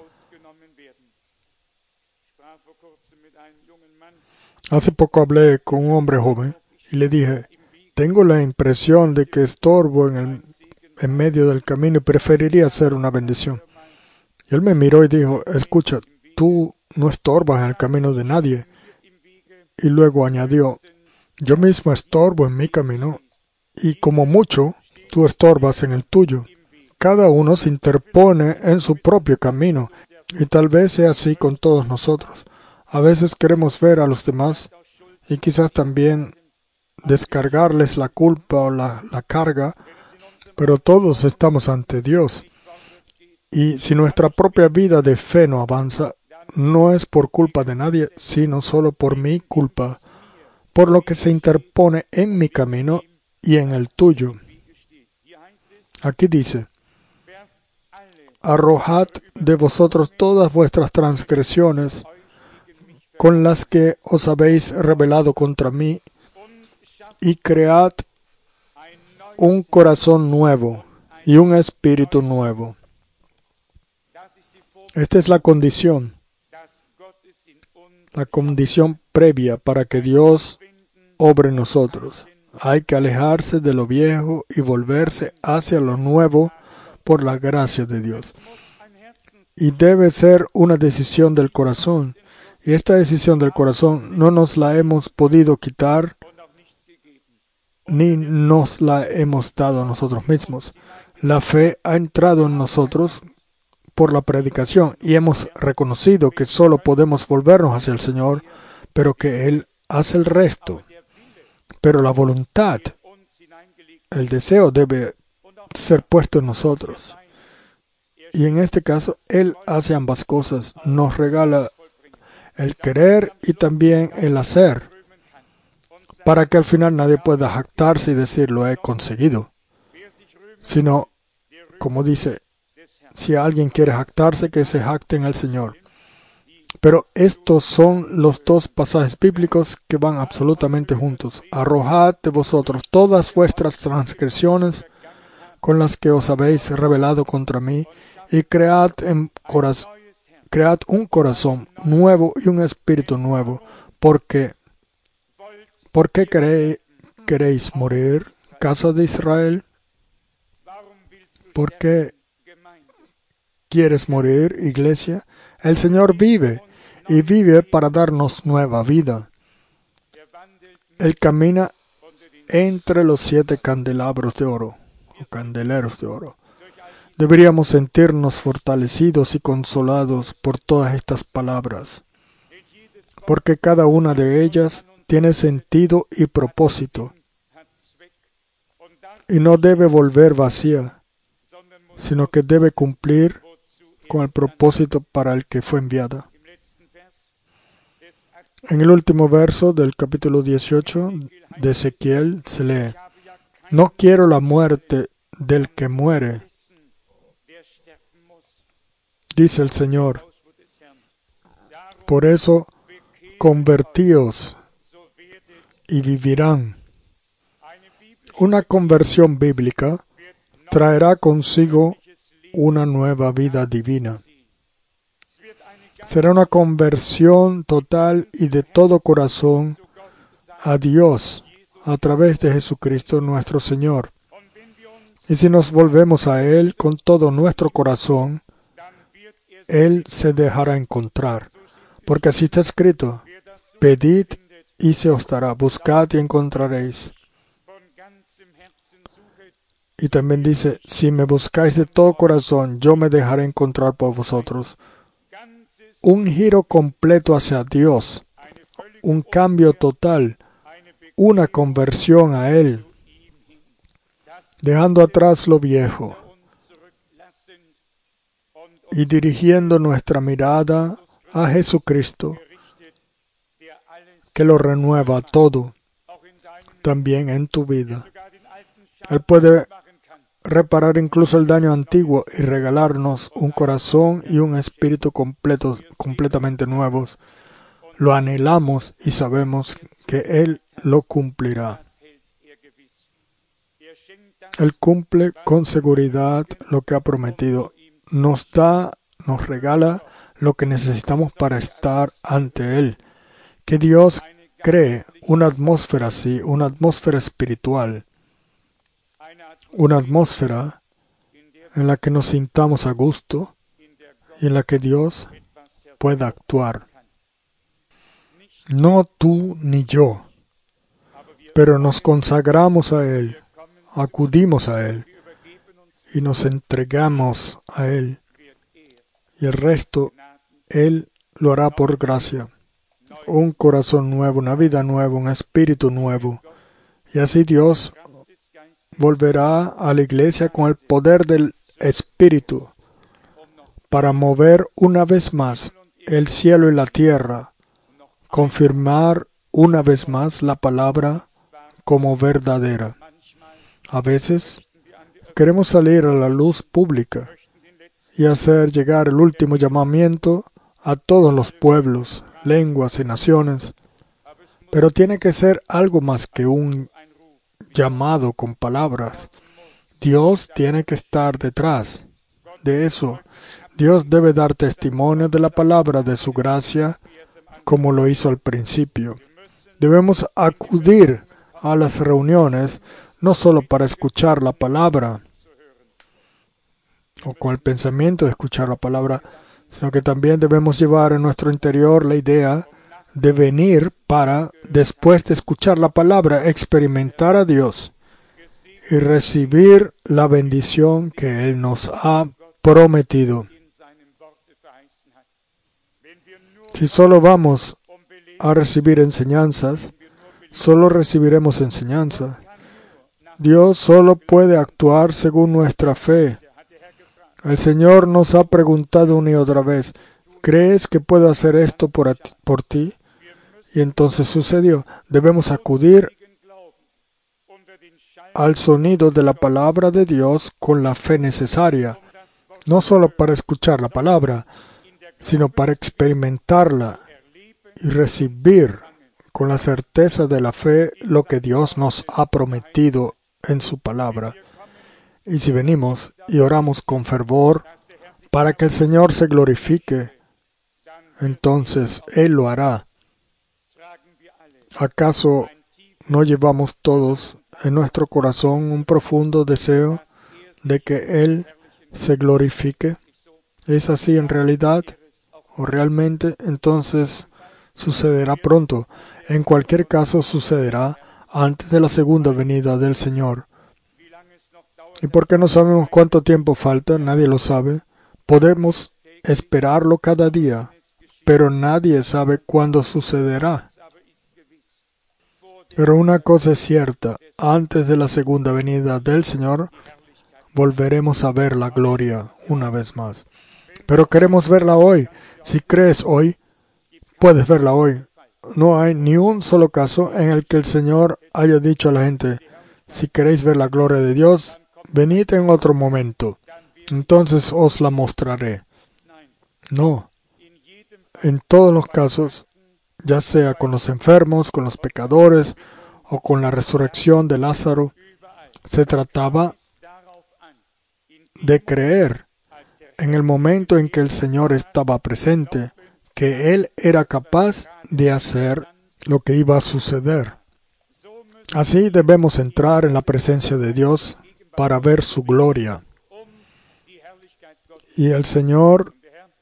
Hace poco hablé con un hombre joven y le dije, tengo la impresión de que estorbo en medio del camino y preferiría ser una bendición. Y él me miró y dijo, escucha, tú no estorbas en el camino de nadie. Y luego añadió, yo mismo estorbo en mi camino y como mucho, tú estorbas en el tuyo. Cada uno se interpone en su propio camino y tal vez sea así con todos nosotros. A veces queremos ver a los demás y quizás también descargarles la culpa o la carga, pero todos estamos ante Dios. Y si nuestra propia vida de fe no avanza, no es por culpa de nadie, sino solo por mi culpa, por lo que se interpone en mi camino y en el tuyo. Aquí dice, arrojad de vosotros todas vuestras transgresiones con las que os habéis rebelado contra mí, y cread un corazón nuevo y un espíritu nuevo. Esta es la condición previa para que Dios obre en nosotros. Hay que alejarse de lo viejo y volverse hacia lo nuevo por la gracia de Dios. Y debe ser una decisión del corazón. Y esta decisión del corazón no nos la hemos podido quitar ni nos la hemos dado a nosotros mismos. La fe ha entrado en nosotros por la predicación y hemos reconocido que solo podemos volvernos hacia el Señor, pero que Él hace el resto. Pero la voluntad, el deseo debe ser puesto en nosotros. Y en este caso, Él hace ambas cosas. Nos regala el querer y también el hacer, para que al final nadie pueda jactarse y decir, lo he conseguido. Sino, como dice, si alguien quiere jactarse, que se jacte en el Señor. Pero estos son los dos pasajes bíblicos que van absolutamente juntos. Arrojad de vosotros todas vuestras transgresiones con las que os habéis rebelado contra mí, y cread un corazón nuevo y un espíritu nuevo. ¿Por qué queréis morir, casa de Israel? ¿Por qué quieres morir, iglesia? El Señor vive y vive para darnos nueva vida. Él camina entre los 7 candelabros de oro, o candeleros de oro. Deberíamos sentirnos fortalecidos y consolados por todas estas palabras, porque cada una de ellas tiene sentido y propósito, y no debe volver vacía, sino que debe cumplir con el propósito para el que fue enviada. En el último verso del capítulo 18 de Ezequiel se lee: no quiero la muerte del que muere, dice el Señor. Por eso, convertíos y vivirán. Una conversión bíblica traerá consigo una nueva vida divina. Será una conversión total y de todo corazón a Dios a través de Jesucristo nuestro Señor. Y si nos volvemos a Él con todo nuestro corazón, Él se dejará encontrar. Porque así está escrito: pedid y se os dará, buscad y encontraréis. Y también dice: si me buscáis de todo corazón, yo me dejaré encontrar por vosotros. Un giro completo hacia Dios, un cambio total, una conversión a Él, dejando atrás lo viejo y dirigiendo nuestra mirada a Jesucristo, que lo renueva todo, también en tu vida. Él puede reparar incluso el daño antiguo y regalarnos un corazón y un espíritu completamente nuevos. Lo anhelamos y sabemos que Él lo cumplirá. Él cumple con seguridad lo que ha prometido. Nos regala lo que necesitamos para estar ante Él. Que Dios cree una atmósfera así, una atmósfera espiritual. Una atmósfera en la que nos sintamos a gusto y en la que Dios pueda actuar. No tú ni yo, pero nos consagramos a Él, acudimos a Él y nos entregamos a Él. Y el resto, Él lo hará por gracia. Un corazón nuevo, una vida nueva, un espíritu nuevo. Y así Dios volverá a la iglesia con el poder del Espíritu para mover una vez más el cielo y la tierra, confirmar una vez más la palabra como verdadera. A veces queremos salir a la luz pública y hacer llegar el último llamamiento a todos los pueblos, lenguas y naciones, pero tiene que ser algo más que un llamado con palabras. Dios tiene que estar detrás de eso. Dios debe dar testimonio de la palabra de su gracia, como lo hizo al principio. Debemos acudir a las reuniones no solo para escuchar la palabra o con el pensamiento de escuchar la palabra, sino que también debemos llevar en nuestro interior la idea de venir para, después de escuchar la palabra, experimentar a Dios y recibir la bendición que Él nos ha prometido. Si solo vamos a recibir enseñanzas, solo recibiremos enseñanza. Dios solo puede actuar según nuestra fe. El Señor nos ha preguntado una y otra vez: ¿crees que puedo hacer esto por ti? Y entonces sucedió. Debemos acudir al sonido de la palabra de Dios con la fe necesaria, no solo para escuchar la palabra, sino para experimentarla y recibir con la certeza de la fe lo que Dios nos ha prometido en su palabra. Y si venimos y oramos con fervor para que el Señor se glorifique, entonces Él lo hará. ¿Acaso no llevamos todos en nuestro corazón un profundo deseo de que Él se glorifique? ¿Es así en realidad o realmente entonces sucederá pronto. En cualquier caso sucederá antes de la segunda venida del Señor. ¿Y por qué no sabemos cuánto tiempo falta? Nadie lo sabe. Podemos esperarlo cada día, pero nadie sabe cuándo sucederá. Pero una cosa es cierta, antes de la segunda venida del Señor, volveremos a ver la gloria una vez más. Pero queremos verla hoy. Si crees hoy, puedes verla hoy. No hay ni un solo caso en el que el Señor haya dicho a la gente, si queréis ver la gloria de Dios, venid en otro momento, entonces os la mostraré. No. En todos los casos, ya sea con los enfermos, con los pecadores o con la resurrección de Lázaro, se trataba de creer en el momento en que el Señor estaba presente, que Él era capaz de hacer lo que iba a suceder. Así debemos entrar en la presencia de Dios para ver su gloria. Y el Señor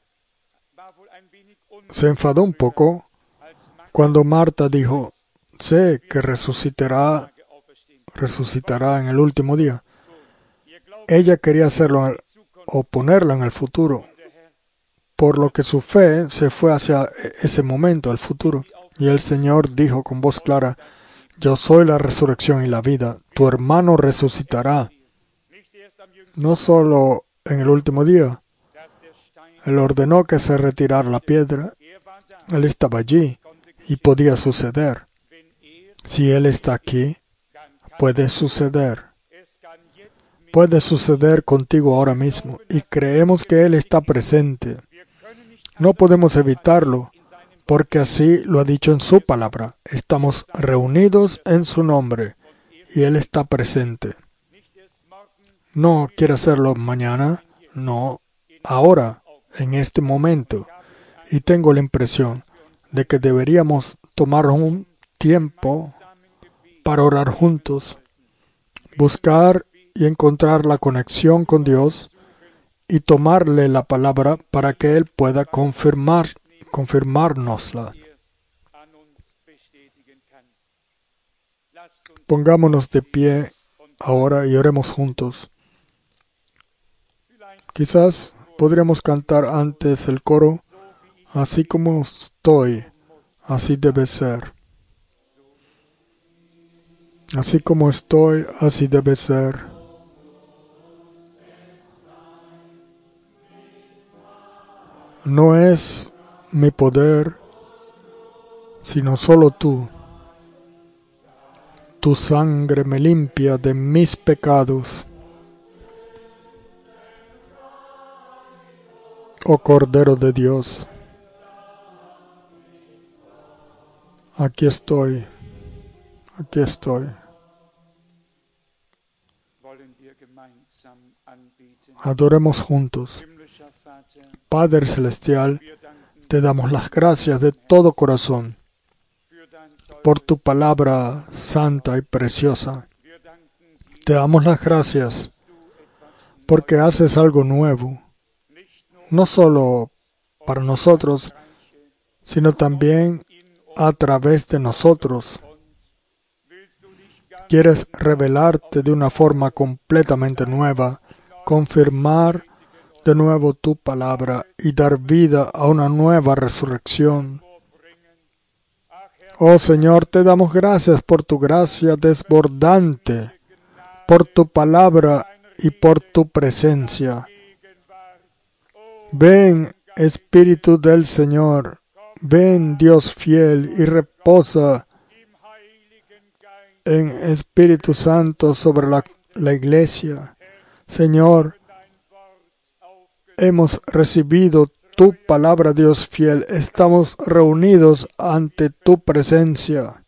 se enfadó un poco cuando Marta dijo, sé que resucitará en el último día. Ella quería hacerlo o ponerlo en el futuro, por lo que su fe se fue hacia ese momento, el futuro. Y el Señor dijo con voz clara, yo soy la resurrección y la vida. Tu hermano resucitará. No solo en el último día. Él ordenó que se retirara la piedra. Él estaba allí y podía suceder. Si Él está aquí, puede suceder. Puede suceder contigo ahora mismo y creemos que Él está presente. No podemos evitarlo, porque así lo ha dicho en su palabra. Estamos reunidos en su nombre y Él está presente. No quiere hacerlo mañana, no, ahora, en este momento. Y tengo la impresión de que deberíamos tomar un tiempo para orar juntos, buscar y encontrar la conexión con Dios y tomarle la palabra para que Él pueda confirmárnosla. Pongámonos de pie ahora y oremos juntos. Quizás podríamos cantar antes el coro, así como estoy, así debe ser. Así como estoy, así debe ser. No es mi poder, sino solo tú. Tu sangre me limpia de mis pecados. Oh Cordero de Dios, aquí estoy, aquí estoy. Adoremos juntos. Padre Celestial, te damos las gracias de todo corazón por tu palabra santa y preciosa. Te damos las gracias porque haces algo nuevo, no solo para nosotros, sino también a través de nosotros. Quieres revelarte de una forma completamente nueva, confirmar de nuevo tu palabra y dar vida a una nueva resurrección. Oh Señor, te damos gracias por tu gracia desbordante, por tu palabra y por tu presencia. Ven, Espíritu del Señor, ven, Dios fiel, y reposa en Espíritu Santo sobre la iglesia. Señor, hemos recibido tu palabra, Dios fiel. Estamos reunidos ante tu presencia.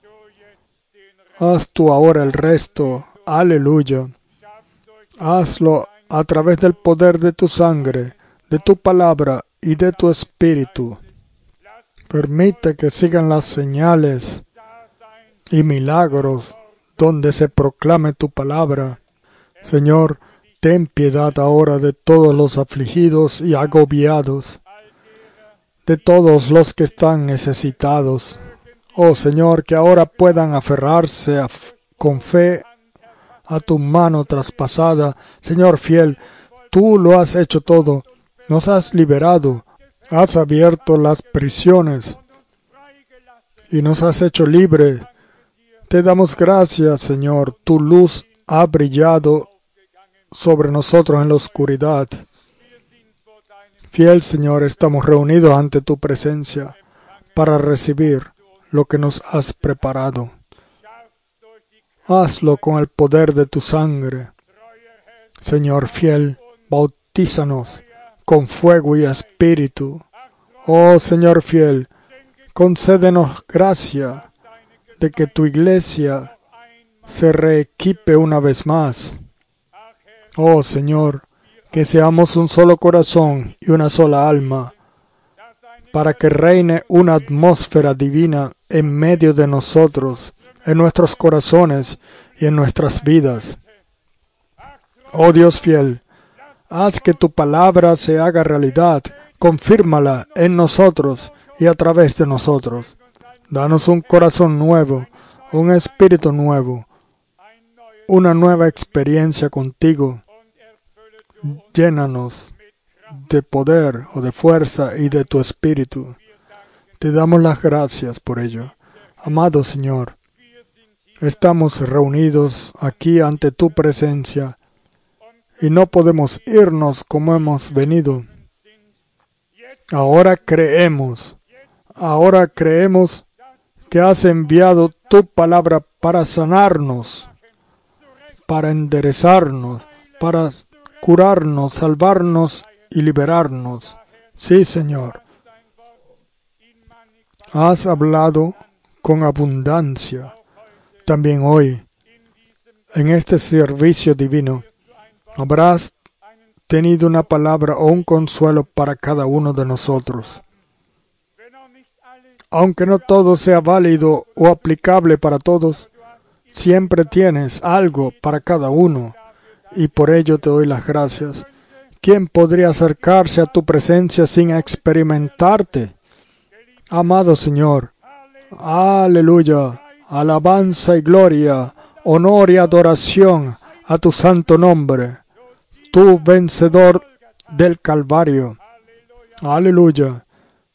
Haz tú ahora el resto. Aleluya. Hazlo a través del poder de tu sangre, de tu palabra y de tu espíritu. Permite que sigan las señales y milagros donde se proclame tu palabra. Señor, ten piedad ahora de todos los afligidos y agobiados. de todos los que están necesitados. Oh Señor, que ahora puedan aferrarse con fe a tu mano traspasada. Señor fiel, tú lo has hecho todo. Nos has liberado, has abierto las prisiones y nos has hecho libres. Te damos gracias, Señor. Tu luz ha brillado sobre nosotros en la oscuridad. Fiel Señor, estamos reunidos ante tu presencia para recibir lo que nos has preparado. Hazlo con el poder de tu sangre. Señor fiel, bautízanos con fuego y espíritu. Oh Señor fiel, concédenos gracia de que tu iglesia se reequipe una vez más. Oh Señor, que seamos un solo corazón y una sola alma, para que reine una atmósfera divina en medio de nosotros, en nuestros corazones y en nuestras vidas. Oh Dios fiel, haz que tu palabra se haga realidad, confírmala en nosotros y a través de nosotros. Danos un corazón nuevo, un espíritu nuevo, una nueva experiencia contigo. Llénanos de poder o de fuerza y de tu espíritu. Te damos las gracias por ello. Amado Señor, estamos reunidos aquí ante tu presencia y no podemos irnos como hemos venido. Ahora creemos que has enviado tu palabra para sanarnos, para enderezarnos, para curarnos, salvarnos y liberarnos. Sí, Señor. Has hablado con abundancia. También hoy, en este servicio divino, habrás tenido una palabra o un consuelo para cada uno de nosotros. Aunque no todo sea válido o aplicable para todos, siempre tienes algo para cada uno, y por ello te doy las gracias. ¿Quién podría acercarse a tu presencia sin experimentarte? Amado Señor, aleluya, alabanza y gloria, honor y adoración a tu santo nombre, tú vencedor del Calvario. Aleluya.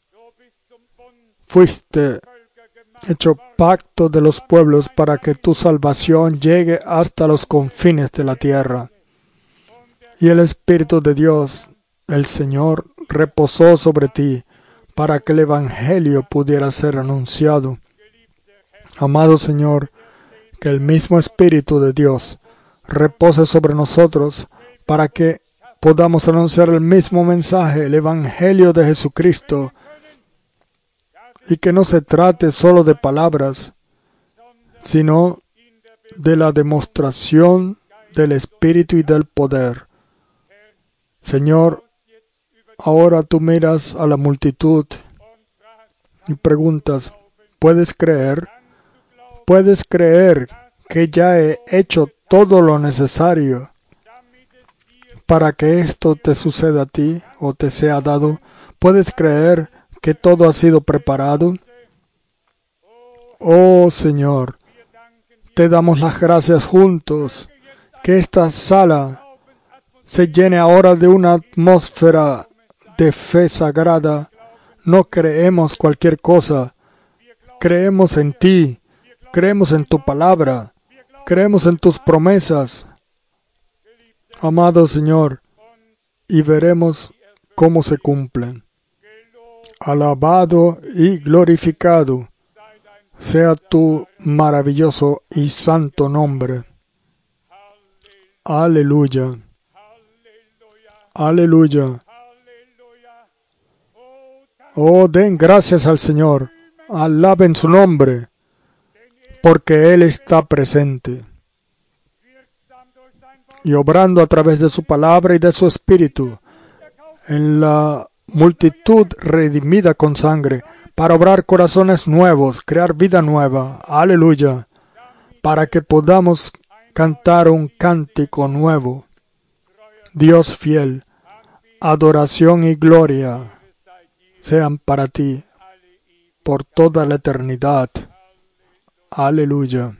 Fuiste hecho pacto de los pueblos para que tu salvación llegue hasta los confines de la tierra. Y el Espíritu de Dios, el Señor, reposó sobre ti para que el Evangelio pudiera ser anunciado. Amado Señor, que el mismo Espíritu de Dios repose sobre nosotros para que podamos anunciar el mismo mensaje, el Evangelio de Jesucristo, y que no se trate solo de palabras, sino de la demostración del Espíritu y del poder. Señor, ahora tú miras a la multitud y preguntas, ¿puedes creer? ¿Puedes creer que ya he hecho todo lo necesario para que esto te suceda a ti o te sea dado? ¿Puedes creer que todo ha sido preparado? Oh Señor, te damos las gracias juntos, que esta sala se llene ahora de una atmósfera de fe sagrada. No creemos cualquier cosa, creemos en ti, creemos en tu palabra, creemos en tus promesas. Amado Señor, y veremos cómo se cumplen. Alabado y glorificado sea tu maravilloso y santo nombre. Aleluya. Aleluya. Oh, den gracias al Señor. Alaben su nombre, porque Él está presente y obrando a través de su palabra y de su espíritu en la multitud redimida con sangre, para obrar corazones nuevos, crear vida nueva. Aleluya. Para que podamos cantar un cántico nuevo. Dios fiel, adoración y gloria sean para ti por toda la eternidad. Aleluya.